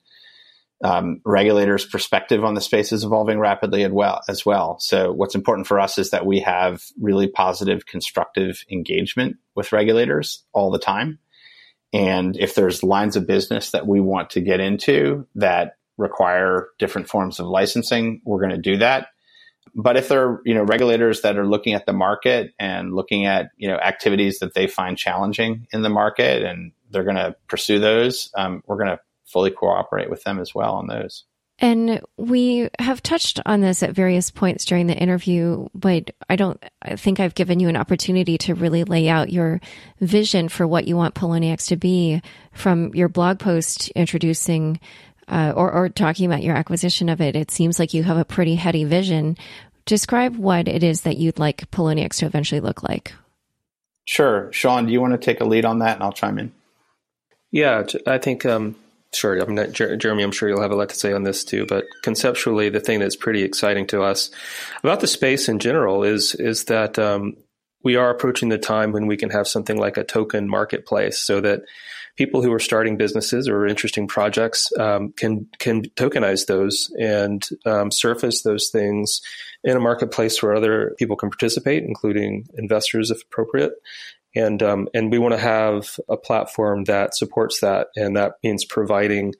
S4: regulators' perspective on the space is evolving rapidly as well. So what's important for us is that we have really positive, constructive engagement with regulators all the time. And if there's lines of business that we want to get into that require different forms of licensing, we're going to do that. But if there are, regulators that are looking at the market and looking at, activities that they find challenging in the market and they're going to pursue those, we're going to fully cooperate with them as well on those.
S2: And we have touched on this at various points during the interview, but I think I've given you an opportunity to really lay out your vision for what you want Poloniex to be from your blog post introducing or talking about your acquisition of it. It seems like you have a pretty heady vision. Describe what it is that you'd like Poloniex to eventually look like.
S4: Sure. Sean, do you want to take a lead on that and I'll chime in?
S5: Yeah, I think... Sure. Jeremy, I'm sure you'll have a lot to say on this too. But conceptually, the thing that's pretty exciting to us about the space in general is that we are approaching the time when we can have something like a token marketplace, so that people who are starting businesses or interesting projects can tokenize those and surface those things in a marketplace where other people can participate, including investors if appropriate. And we want to have a platform that supports that. And that means providing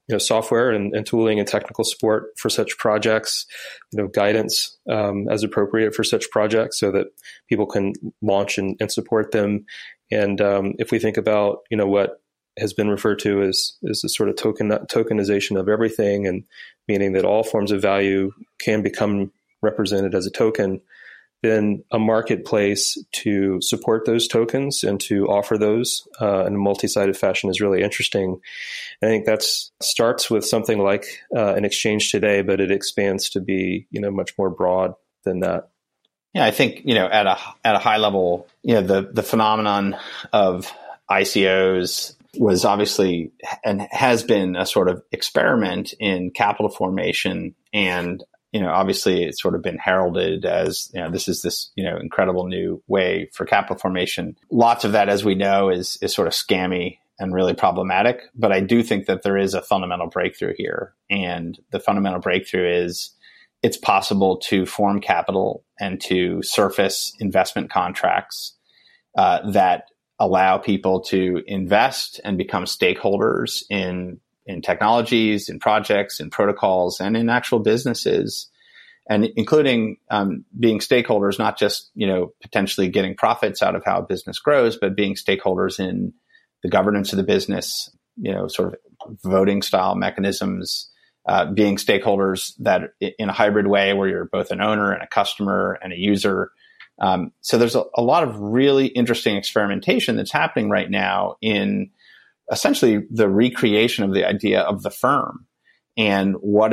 S5: software and tooling and technical support for such projects, guidance as appropriate for such projects so that people can launch and support them. And if we think about, what has been referred to as a sort of tokenization of everything, and meaning that all forms of value can become represented as a token, then a marketplace to support those tokens and to offer those in a multi-sided fashion is really interesting. I think that starts with something like an exchange today, but it expands to be, much more broad than that.
S4: Yeah, I think, at a high level, the phenomenon of ICOs was obviously and has been a sort of experiment in capital formation. And obviously it's sort of been heralded as, this is this, incredible new way for capital formation. Lots of that, as we know, is sort of scammy and really problematic. But I do think that there is a fundamental breakthrough here. And the fundamental breakthrough is it's possible to form capital and to surface investment contracts that allow people to invest and become stakeholders in technologies, in projects, in protocols, and in actual businesses, and including being stakeholders, not just, potentially getting profits out of how a business grows, but being stakeholders in the governance of the business, sort of voting style mechanisms, being stakeholders that in a hybrid way where you're both an owner and a customer and a user. So there's a lot of really interesting experimentation that's happening right now in essentially the recreation of the idea of the firm, and what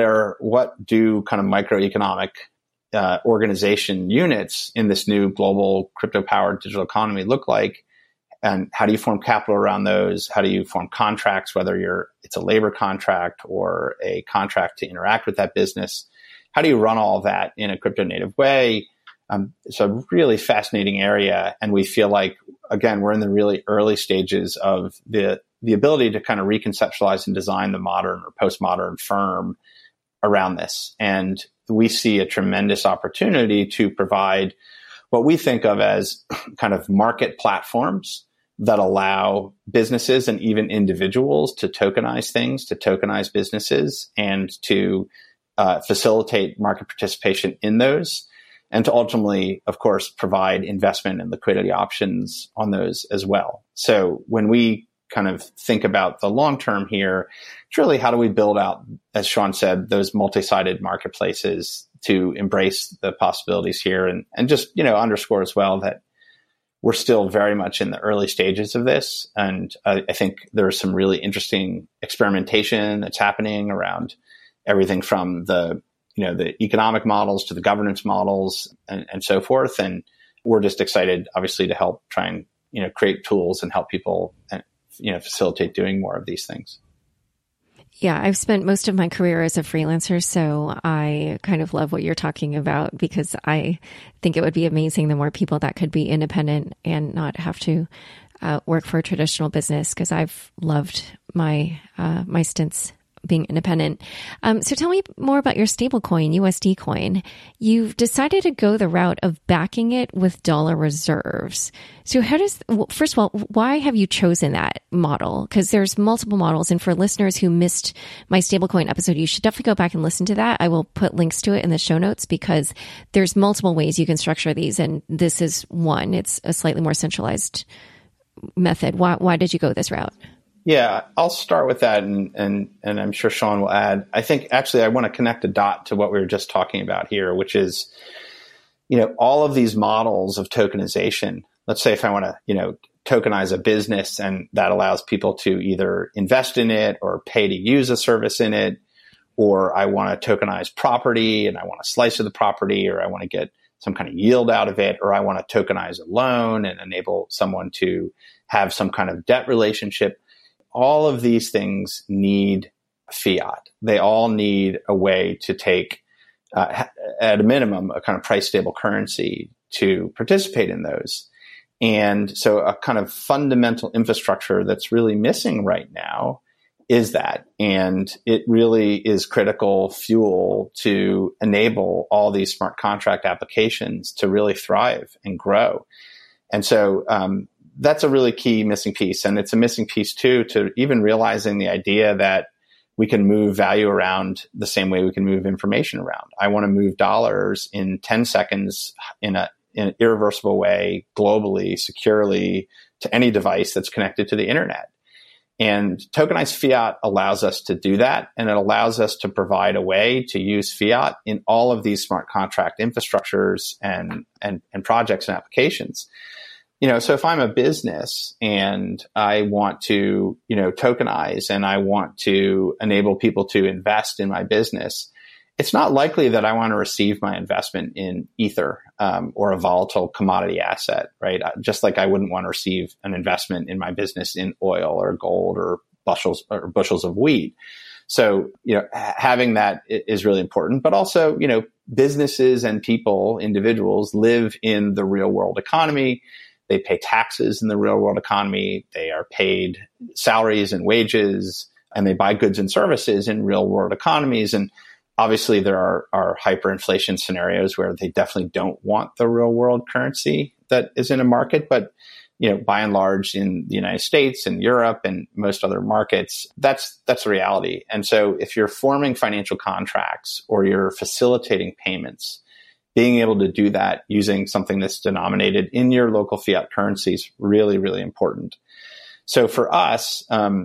S4: do kind of microeconomic organization units in this new global crypto-powered digital economy look like, and how do you form capital around those? How do you form contracts, whether it's a labor contract or a contract to interact with that business? How do you run all of that in a crypto native way? It's a really fascinating area, and we feel like, again, we're in the really early stages of the ability to kind of reconceptualize and design the modern or postmodern firm around this. And we see a tremendous opportunity to provide what we think of as kind of market platforms that allow businesses and even individuals to tokenize things, to tokenize businesses, and to facilitate market participation in those, and to ultimately, of course, provide investment and liquidity options on those as well. So when we kind of think about the long term here, it's really how do we build out, as Sean said, those multi-sided marketplaces to embrace the possibilities here, and just, underscore as well that we're still very much in the early stages of this. And I think there's some really interesting experimentation that's happening around everything from the economic models to the governance models and so forth. And we're just excited, obviously, to help try and, create tools and help people, facilitate doing more of these things.
S2: Yeah, I've spent most of my career as a freelancer, so I kind of love what you're talking about, because I think it would be amazing the more people that could be independent and not have to work for a traditional business, because I've loved my stints being independent. So tell me more about your stablecoin, USD coin. You've decided to go the route of backing it with dollar reserves. So first of all, why have you chosen that model? Because there's multiple models. And for listeners who missed my stablecoin episode, you should definitely go back and listen to that. I will put links to it in the show notes, because there's multiple ways you can structure these. And this is one. It's a slightly more centralized method. Why did you go this route?
S4: Yeah, I'll start with that, and I'm sure Sean will add. I think actually I want to connect a dot to what we were just talking about here, which is, all of these models of tokenization. Let's say if I want to, tokenize a business, and that allows people to either invest in it or pay to use a service in it, or I want to tokenize property and I want a slice of the property, or I want to get some kind of yield out of it, or I want to tokenize a loan and enable someone to have some kind of debt relationship. All of these things need fiat. They all need a way to take, at a minimum, a kind of price stable currency to participate in those. And so a kind of fundamental infrastructure that's really missing right now is that. And it really is critical fuel to enable all these smart contract applications to really thrive and grow. And so, that's a really key missing piece. And it's a missing piece too, to even realizing the idea that we can move value around the same way we can move information around. I want to move dollars in 10 seconds in an irreversible way, globally, securely, to any device that's connected to the internet. And tokenized fiat allows us to do that. And it allows us to provide a way to use fiat in all of these smart contract infrastructures and projects and applications. So if I'm a business and I want to, tokenize and I want to enable people to invest in my business, it's not likely that I want to receive my investment in Ether or a volatile commodity asset, right? Just like I wouldn't want to receive an investment in my business in oil or gold or bushels of wheat. So, having that is really important, but also, businesses and people, individuals live in the real world economy. They pay taxes in the real world economy. They are paid salaries and wages, and they buy goods and services in real world economies. And obviously, there are hyperinflation scenarios where they definitely don't want the real world currency that is in a market. But, by and large, in the United States and Europe and most other markets, that's the reality. And so if you're forming financial contracts or you're facilitating payments, being able to do that using something that's denominated in your local fiat currency is really, really important. So for us,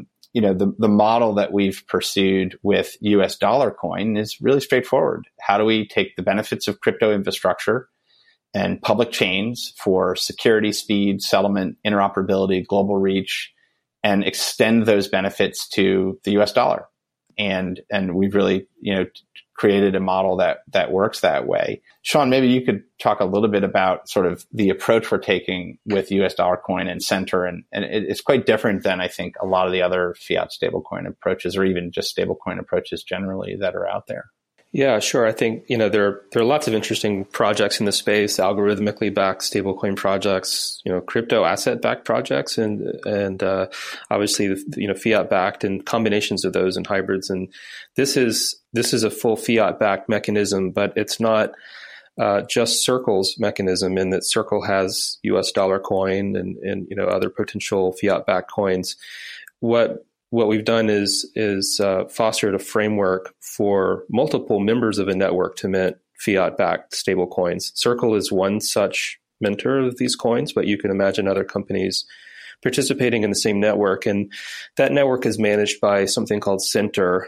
S4: the model that we've pursued with US Dollar Coin is really straightforward. How do we take the benefits of crypto infrastructure and public chains for security, speed, settlement, interoperability, global reach, and extend those benefits to the US dollar? And we've really, created a model that works that way. Sean, maybe you could talk a little bit about sort of the approach we're taking with US Dollar Coin and Centre. And it's quite different than I think a lot of the other fiat stablecoin approaches or even just stablecoin approaches generally that are out there.
S5: Yeah, sure. I think, there are lots of interesting projects in the space, algorithmically backed stablecoin projects, crypto asset backed projects, and obviously, fiat backed and combinations of those and hybrids. And this is a full fiat backed mechanism, but it's not just Circle's mechanism in that Circle has US Dollar Coin and other potential fiat backed coins. What we've done is fostered a framework for multiple members of a network to mint fiat-backed stablecoins. Circle is one such minter of these coins, but you can imagine other companies participating in the same network. And that network is managed by something called Centre,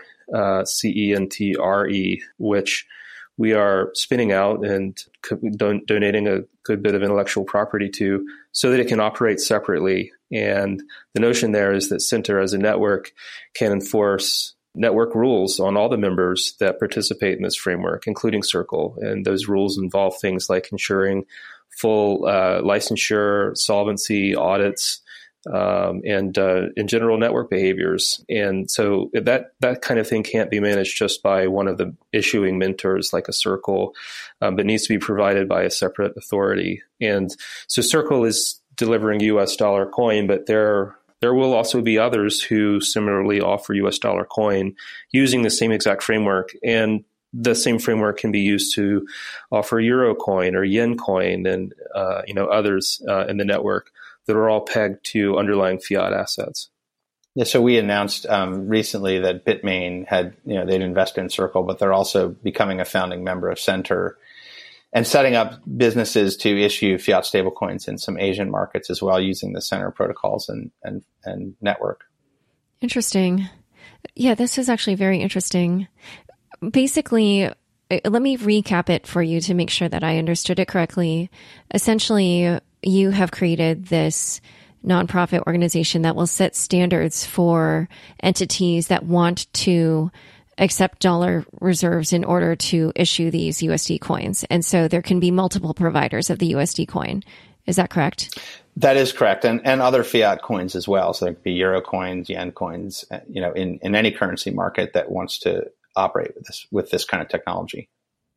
S5: CENTRE, which we are spinning out and donating a good bit of intellectual property to so that it can operate separately. And the notion there is that Centre as a network can enforce network rules on all the members that participate in this framework, including Circle. And those rules involve things like ensuring full licensure, solvency, audits, and in general network behaviors. And so that kind of thing can't be managed just by one of the issuing mentors like a Circle, but needs to be provided by a separate authority. And so Circle is delivering US Dollar Coin, but there will also be others who similarly offer US Dollar Coin using the same exact framework. And the same framework can be used to offer Euro Coin or Yen Coin and others in the network that are all pegged to underlying fiat assets.
S4: Yeah, so we announced recently that Bitmain they'd invested in Circle, but they're also becoming a founding member of Centre and setting up businesses to issue fiat stablecoins in some Asian markets as well, using the Centre protocols and network.
S2: Interesting. Yeah, this is actually very interesting. Basically, let me recap it for you to make sure that I understood it correctly. Essentially, you have created this nonprofit organization that will set standards for entities that want to accept dollar reserves in order to issue these USD coins. And so there can be multiple providers of the USD coin. Is that correct?
S4: That is correct. And other fiat coins as well. So there could be Euro coins, Yen coins, in any currency market that wants to operate with this kind of technology.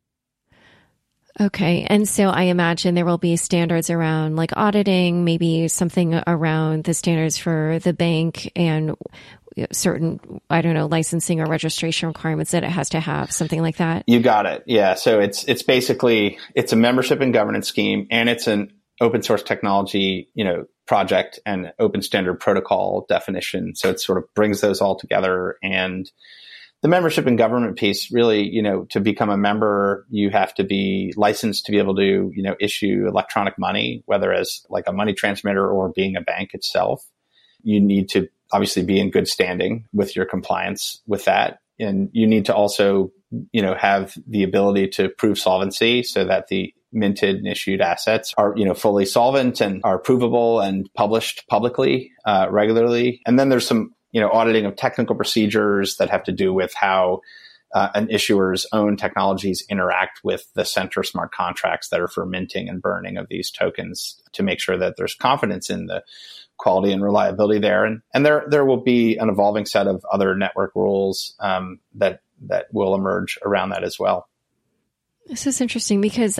S2: Okay. And so I imagine there will be standards around like auditing, maybe something around the standards for the bank and certain, licensing or registration requirements that it has to have, something like that.
S4: You got it. Yeah. So it's basically, it's a membership and governance scheme, and it's an open source technology, project and open standard protocol definition. So it sort of brings those all together. And the membership and government piece, really, to become a member, you have to be licensed to be able to, issue electronic money, whether as like a money transmitter or being a bank itself. You need to obviously be in good standing with your compliance with that. And you need to also, have the ability to prove solvency so that the minted and issued assets are, fully solvent and are provable and published publicly, regularly. And then there's some, auditing of technical procedures that have to do with how an issuer's own technologies interact with the center smart contracts that are for minting and burning of these tokens to make sure that there's confidence in the quality and reliability there. And there will be an evolving set of other network rules that will emerge around that as well.
S2: This is interesting because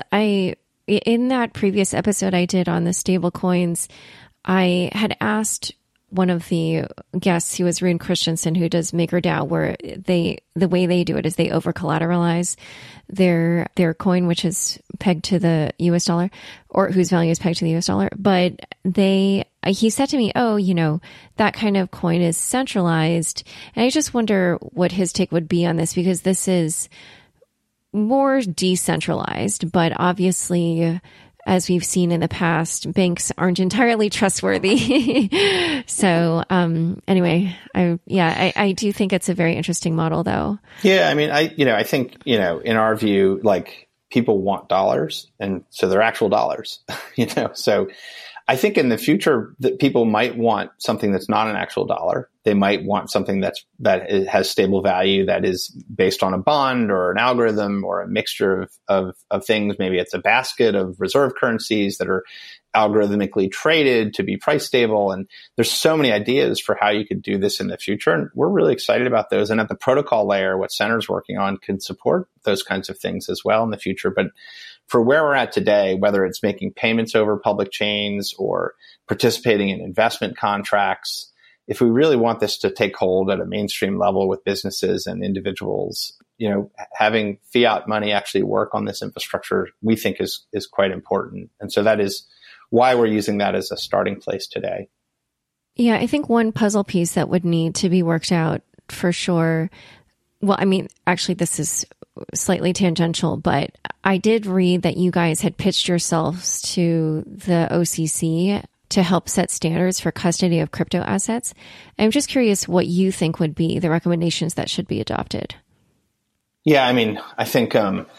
S2: in that previous episode I did on the stable coins, I had asked one of the guests, he was Rune Christensen, who does MakerDAO, where the way they do it is they over collateralize their coin, which is pegged to the US dollar, or whose value is pegged to the US dollar. But he said to me, that kind of coin is centralized. And I just wonder what his take would be on this, because this is more decentralized, but obviously, as we've seen in the past, banks aren't entirely trustworthy. So anyway, I do think it's a very interesting model, though.
S4: Yeah, I mean, I think, in our view, like, people want dollars, and so they're actual dollars, So I think in the future that people might want something that's not an actual dollar. They might want something that has stable value, that is based on a bond or an algorithm or a mixture of things. Maybe it's a basket of reserve currencies that are algorithmically traded to be price stable. And there's so many ideas for how you could do this in the future. And we're really excited about those. And at the protocol layer, what Center's working on can support those kinds of things as well in the future. But for where we're at today, whether it's making payments over public chains or participating in investment contracts, if we really want this to take hold at a mainstream level with businesses and individuals, having fiat money actually work on this infrastructure, we think is quite important. And so that is why we're using that as a starting place today.
S2: Yeah, I think one puzzle piece that would need to be worked out for sure. Well, I mean, actually, this is slightly tangential, but I did read that you guys had pitched yourselves to the OCC to help set standards for custody of crypto assets. I'm just curious what you think would be the recommendations that should be adopted.
S4: Yeah, I mean, I think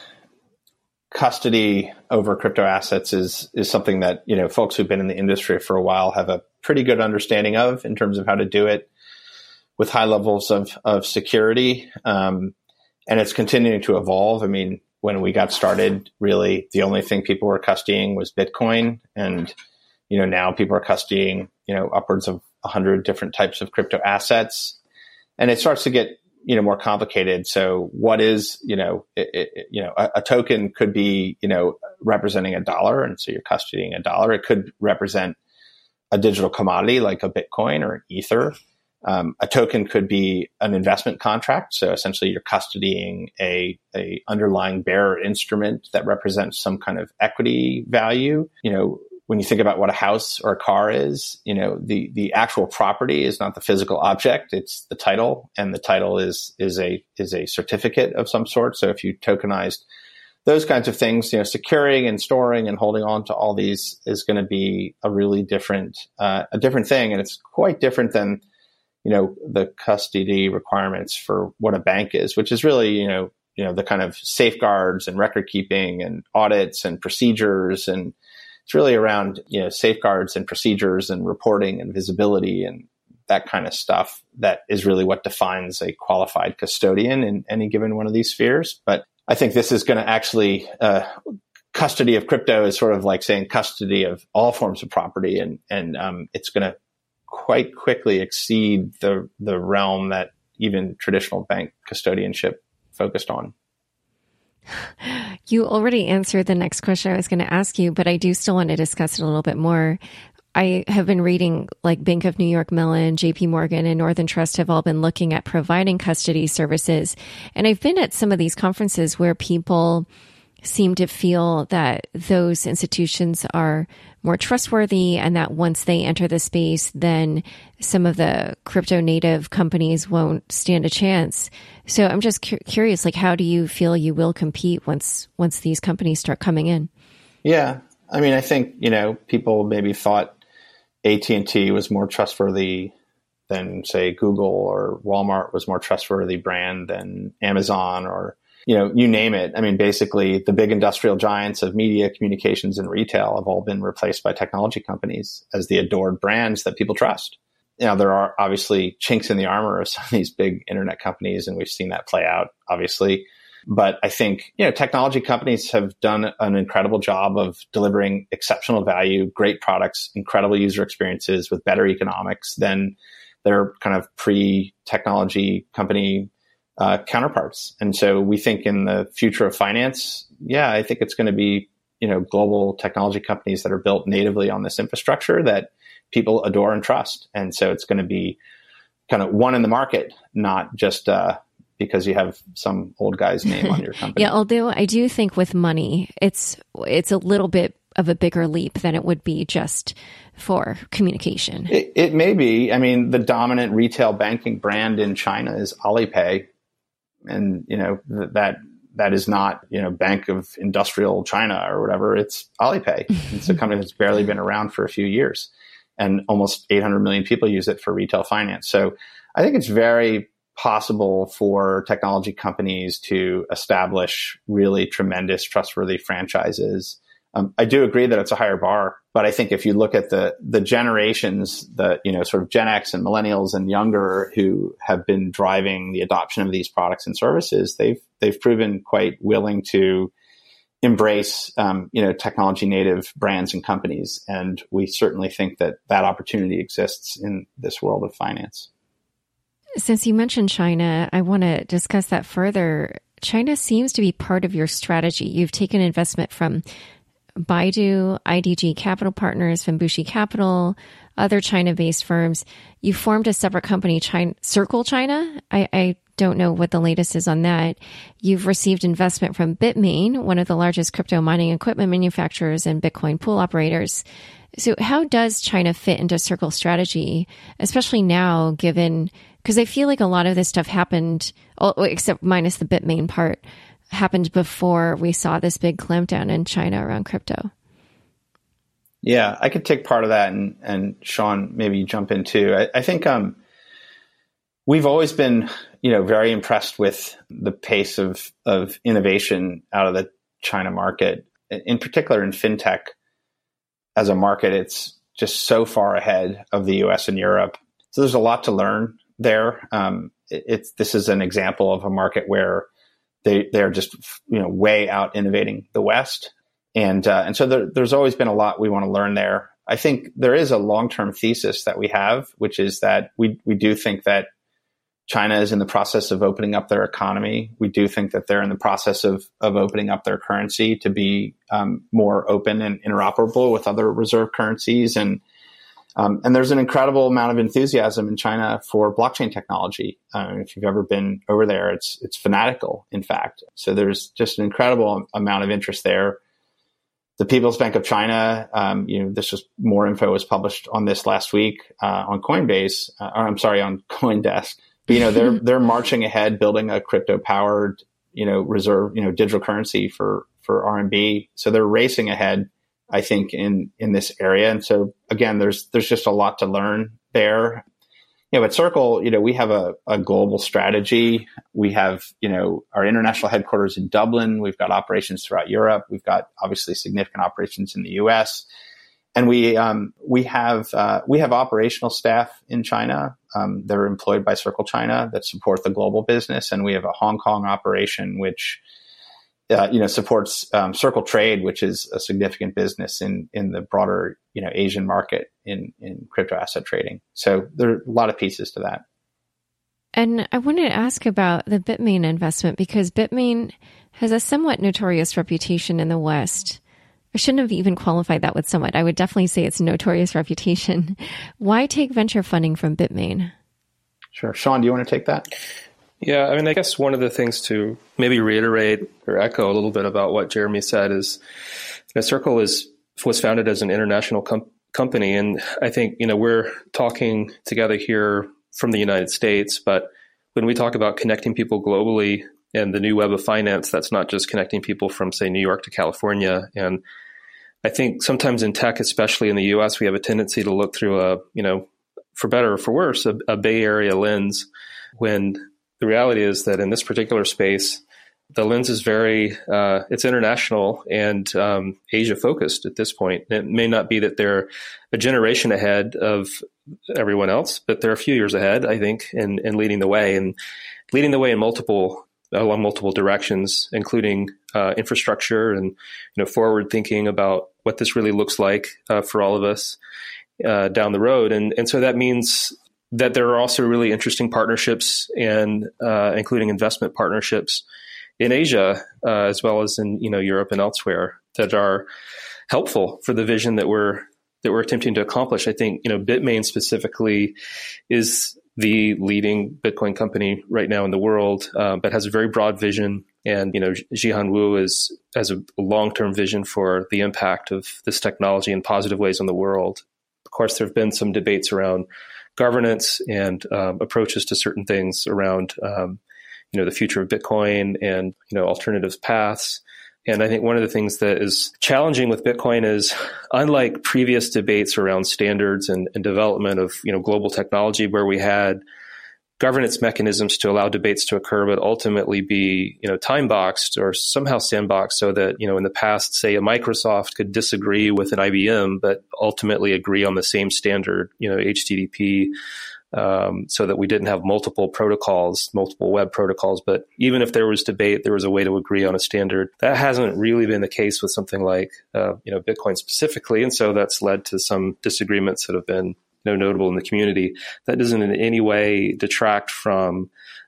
S4: custody over crypto assets is something that, folks who've been in the industry for a while have a pretty good understanding of in terms of how to do it with high levels of security. And it's continuing to evolve. I mean, when we got started, really the only thing people were custodying was Bitcoin. And, now people are custodying, upwards of 100 different types of crypto assets. And it starts to get, more complicated. So what is, a token could be, representing $1. And so you're custodying $1. It could represent a digital commodity like a Bitcoin or an Ether. A token could be an investment contract. So essentially you're custodying a underlying bearer instrument that represents some kind of equity value. When you think about what a house or a car is, the actual property is not the physical object, it's the title, and the title is a certificate of some sort. So if you tokenized those kinds of things, securing and storing and holding on to all these is going to be a really different thing. And it's quite different than, the custody requirements for what a bank is, which is really, the kind of safeguards and record keeping and audits and procedures. And it's really around, safeguards and procedures and reporting and visibility and that kind of stuff that is really what defines a qualified custodian in any given one of these spheres. But I think this is going to actually, custody of crypto is sort of like saying custody of all forms of property. And it's going to quite quickly exceed the realm that even traditional bank custodianship focused on.
S2: You already answered the next question I was going to ask you, but I do still want to discuss it a little bit more. I have been reading like Bank of New York Mellon, JP Morgan, and Northern Trust have all been looking at providing custody services. And I've been at some of these conferences where people seem to feel that those institutions are more trustworthy and that once they enter the space, then some of the crypto native companies won't stand a chance. So I'm just curious, like, how do you feel you will compete once these companies start coming in?
S4: Yeah. I mean, I think, people maybe thought AT&T was more trustworthy than, say, Google, or Walmart was more trustworthy brand than Amazon, or you name it. I mean, basically, the big industrial giants of media, communications, and retail have all been replaced by technology companies as the adored brands that people trust. There are obviously chinks in the armor of some of these big internet companies, and we've seen that play out, obviously. But I think, technology companies have done an incredible job of delivering exceptional value, great products, incredible user experiences with better economics than their kind of pre-technology company counterparts. And so we think in the future of finance, I think it's going to be, global technology companies that are built natively on this infrastructure that people adore and trust. And so it's going to be kind of one in the market, not just because you have some old guy's name on your company.
S2: Yeah, although I do think with money, it's a little bit of a bigger leap than it would be just for communication.
S4: It may be. I mean, the dominant retail banking brand in China is Alipay. And, that is not, Bank of Industrial China or whatever. It's Alipay. It's a company that's barely been around for a few years, and almost 800 million people use it for retail finance. So I think it's very possible for technology companies to establish really tremendous, trustworthy franchises. I do agree that it's a higher bar, but I think if you look at the generations, sort of Gen X and millennials and younger who have been driving the adoption of these products and services, they've proven quite willing to embrace, technology native brands and companies. And we certainly think that opportunity exists in this world of finance.
S2: Since you mentioned China, I want to discuss that further. China seems to be part of your strategy. You've taken investment from Baidu, IDG Capital Partners, Fenbushi Capital, other China-based firms. You formed a separate company, Circle China. I don't know what the latest is on that. You've received investment from Bitmain, one of the largest crypto mining equipment manufacturers and Bitcoin pool operators. So how does China fit into Circle's strategy, especially now, given, because I feel like a lot of this stuff happened, except minus the Bitmain part, happened before we saw this big clampdown in China around crypto.
S4: Yeah, I could take part of that, and Sean, maybe you jump in too. I think we've always been, very impressed with the pace of innovation out of the China market, in particular in fintech. As a market, it's just so far ahead of the US and Europe. So there's a lot to learn there. This is an example of a market where they're just, way out innovating the West. And so there's always been a lot we want to learn there. I think there is a long-term thesis that we have, which is that we do think that China is in the process of opening up their economy. We do think that they're in the process of opening up their currency to be more open and interoperable with other reserve currencies. And there's an incredible amount of enthusiasm in China for blockchain technology. If you've ever been over there, it's fanatical, in fact. So there's just an incredible amount of interest there. The People's Bank of China, more info was published on this last week on Coinbase, on CoinDesk. But, they're marching ahead, building a crypto-powered, reserve, digital currency for RMB. So they're racing ahead, I think, in this area. And so again, there's just a lot to learn there. At Circle, we have a global strategy. We have, our international headquarters in Dublin. We've got operations throughout Europe. We've got obviously significant operations in the US. And we have operational staff in China. They're employed by Circle China that support the global business. And we have a Hong Kong operation, which supports Circle Trade, which is a significant business in the broader Asian market in crypto asset trading. So there are a lot of pieces to that.
S2: And I wanted to ask about the Bitmain investment, because Bitmain has a somewhat notorious reputation in the West. I shouldn't have even qualified that with somewhat. I would definitely say it's a notorious reputation. Why take venture funding from Bitmain?
S4: Sure. Sean, do you want to take that?
S5: Yeah, I mean, I guess one of the things to maybe reiterate or echo a little bit about what Jeremy said is, Circle was founded as an international company. And I think, we're talking together here from the United States, but when we talk about connecting people globally and the new web of finance, that's not just connecting people from, say, New York to California. And I think sometimes in tech, especially in the US, we have a tendency to look through for better or for worse, a Bay Area lens, when the reality is that in this particular space, the lens is it's international and Asia focused at this point. It may not be that they're a generation ahead of everyone else, but they're a few years ahead, I think, in leading the way in along multiple directions, including infrastructure and forward thinking about what this really looks like for all of us down the road. And so that means that there are also really interesting partnerships and including investment partnerships in Asia as well as in Europe and elsewhere that are helpful for the vision that we're attempting to accomplish. I think Bitmain specifically is the leading Bitcoin company right now in the world, but has a very broad vision. And Jihan Wu has a long-term vision for the impact of this technology in positive ways on the world. Of course, there have been some debates around governance and approaches to certain things around the future of Bitcoin and alternative paths. And I think one of the things that is challenging with Bitcoin is, unlike previous debates around standards and development of global technology, where we had governance mechanisms to allow debates to occur, but ultimately be time boxed or somehow sandboxed, so that in the past, say, a Microsoft could disagree with an IBM, but ultimately agree on the same standard, HTTP. So that we didn't have multiple web protocols. But even if there was debate, there was a way to agree on a standard. That hasn't really been the case with something like, Bitcoin specifically. And so that's led to some disagreements that have been notable in the community. That doesn't in any way detract from,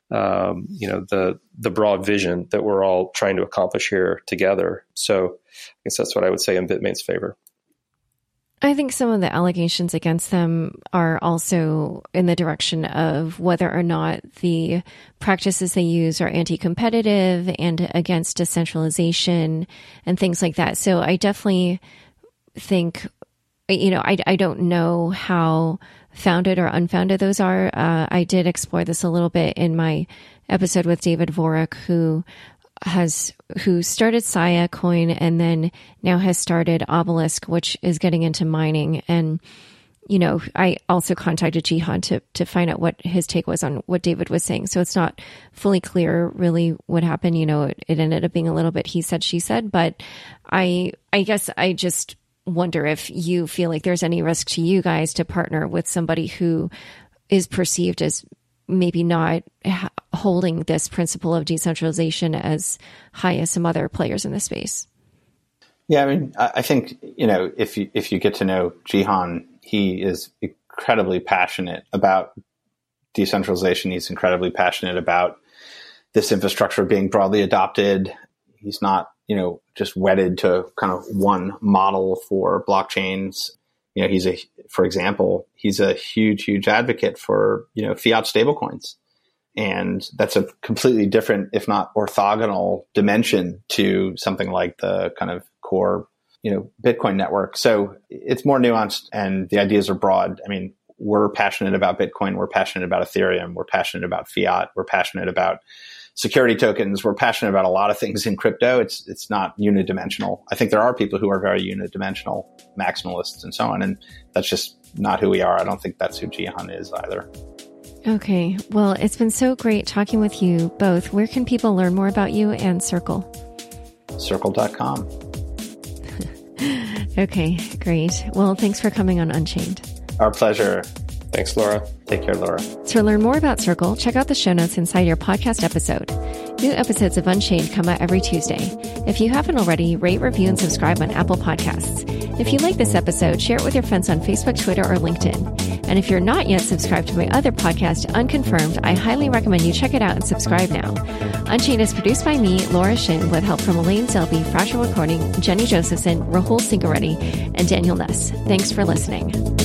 S5: the broad vision that we're all trying to accomplish here together. So I guess that's what I would say in Bitmain's favor.
S2: I think some of the allegations against them are also in the direction of whether or not the practices they use are anti-competitive and against decentralization and things like that. So I definitely think, I don't know how founded or unfounded those are. I did explore this a little bit in my episode with David Vorak, who started Saya Coin and then now has started Obelisk, which is getting into mining. And, I also contacted Jihan to find out what his take was on what David was saying. So it's not fully clear really what happened. It ended up being a little bit he said, she said, but I guess I just wonder if you feel like there's any risk to you guys to partner with somebody who is perceived as maybe not holding this principle of decentralization as high as some other players in the space.
S4: Yeah, I mean, I think, if you get to know Jihan, he is incredibly passionate about decentralization. He's incredibly passionate about this infrastructure being broadly adopted. He's not, just wedded to kind of one model for blockchains. For example, he's a huge advocate for, fiat stablecoins. And that's a completely different, if not orthogonal dimension to something like the kind of core, Bitcoin network. So it's more nuanced and the ideas are broad. I mean, we're passionate about Bitcoin. We're passionate about Ethereum. We're passionate about fiat. We're passionate about security tokens. We're passionate about a lot of things in crypto. It's not unidimensional. I think there are people who are very unidimensional, maximalists and so on. And that's just not who we are. I don't think that's who Jihan is either.
S2: Okay. Well, it's been so great talking with you both. Where can people learn more about you and Circle?
S4: Circle.com.
S2: Okay, great. Well, thanks for coming on Unchained.
S4: Our pleasure.
S5: Thanks, Laura.
S4: Take care, Laura.
S2: To learn more about Circle, check out the show notes inside your podcast episode. New episodes of Unchained come out every Tuesday. If you haven't already, rate, review, and subscribe on Apple Podcasts. If you like this episode, share it with your friends on Facebook, Twitter, or LinkedIn. And if you're not yet subscribed to my other podcast, Unconfirmed, I highly recommend you check it out and subscribe now. Unchained is produced by me, Laura Shin, with help from Elaine Selby, Fractal Recording, Jenny Josephson, Rahul Singareddy, and Daniel Ness. Thanks for listening.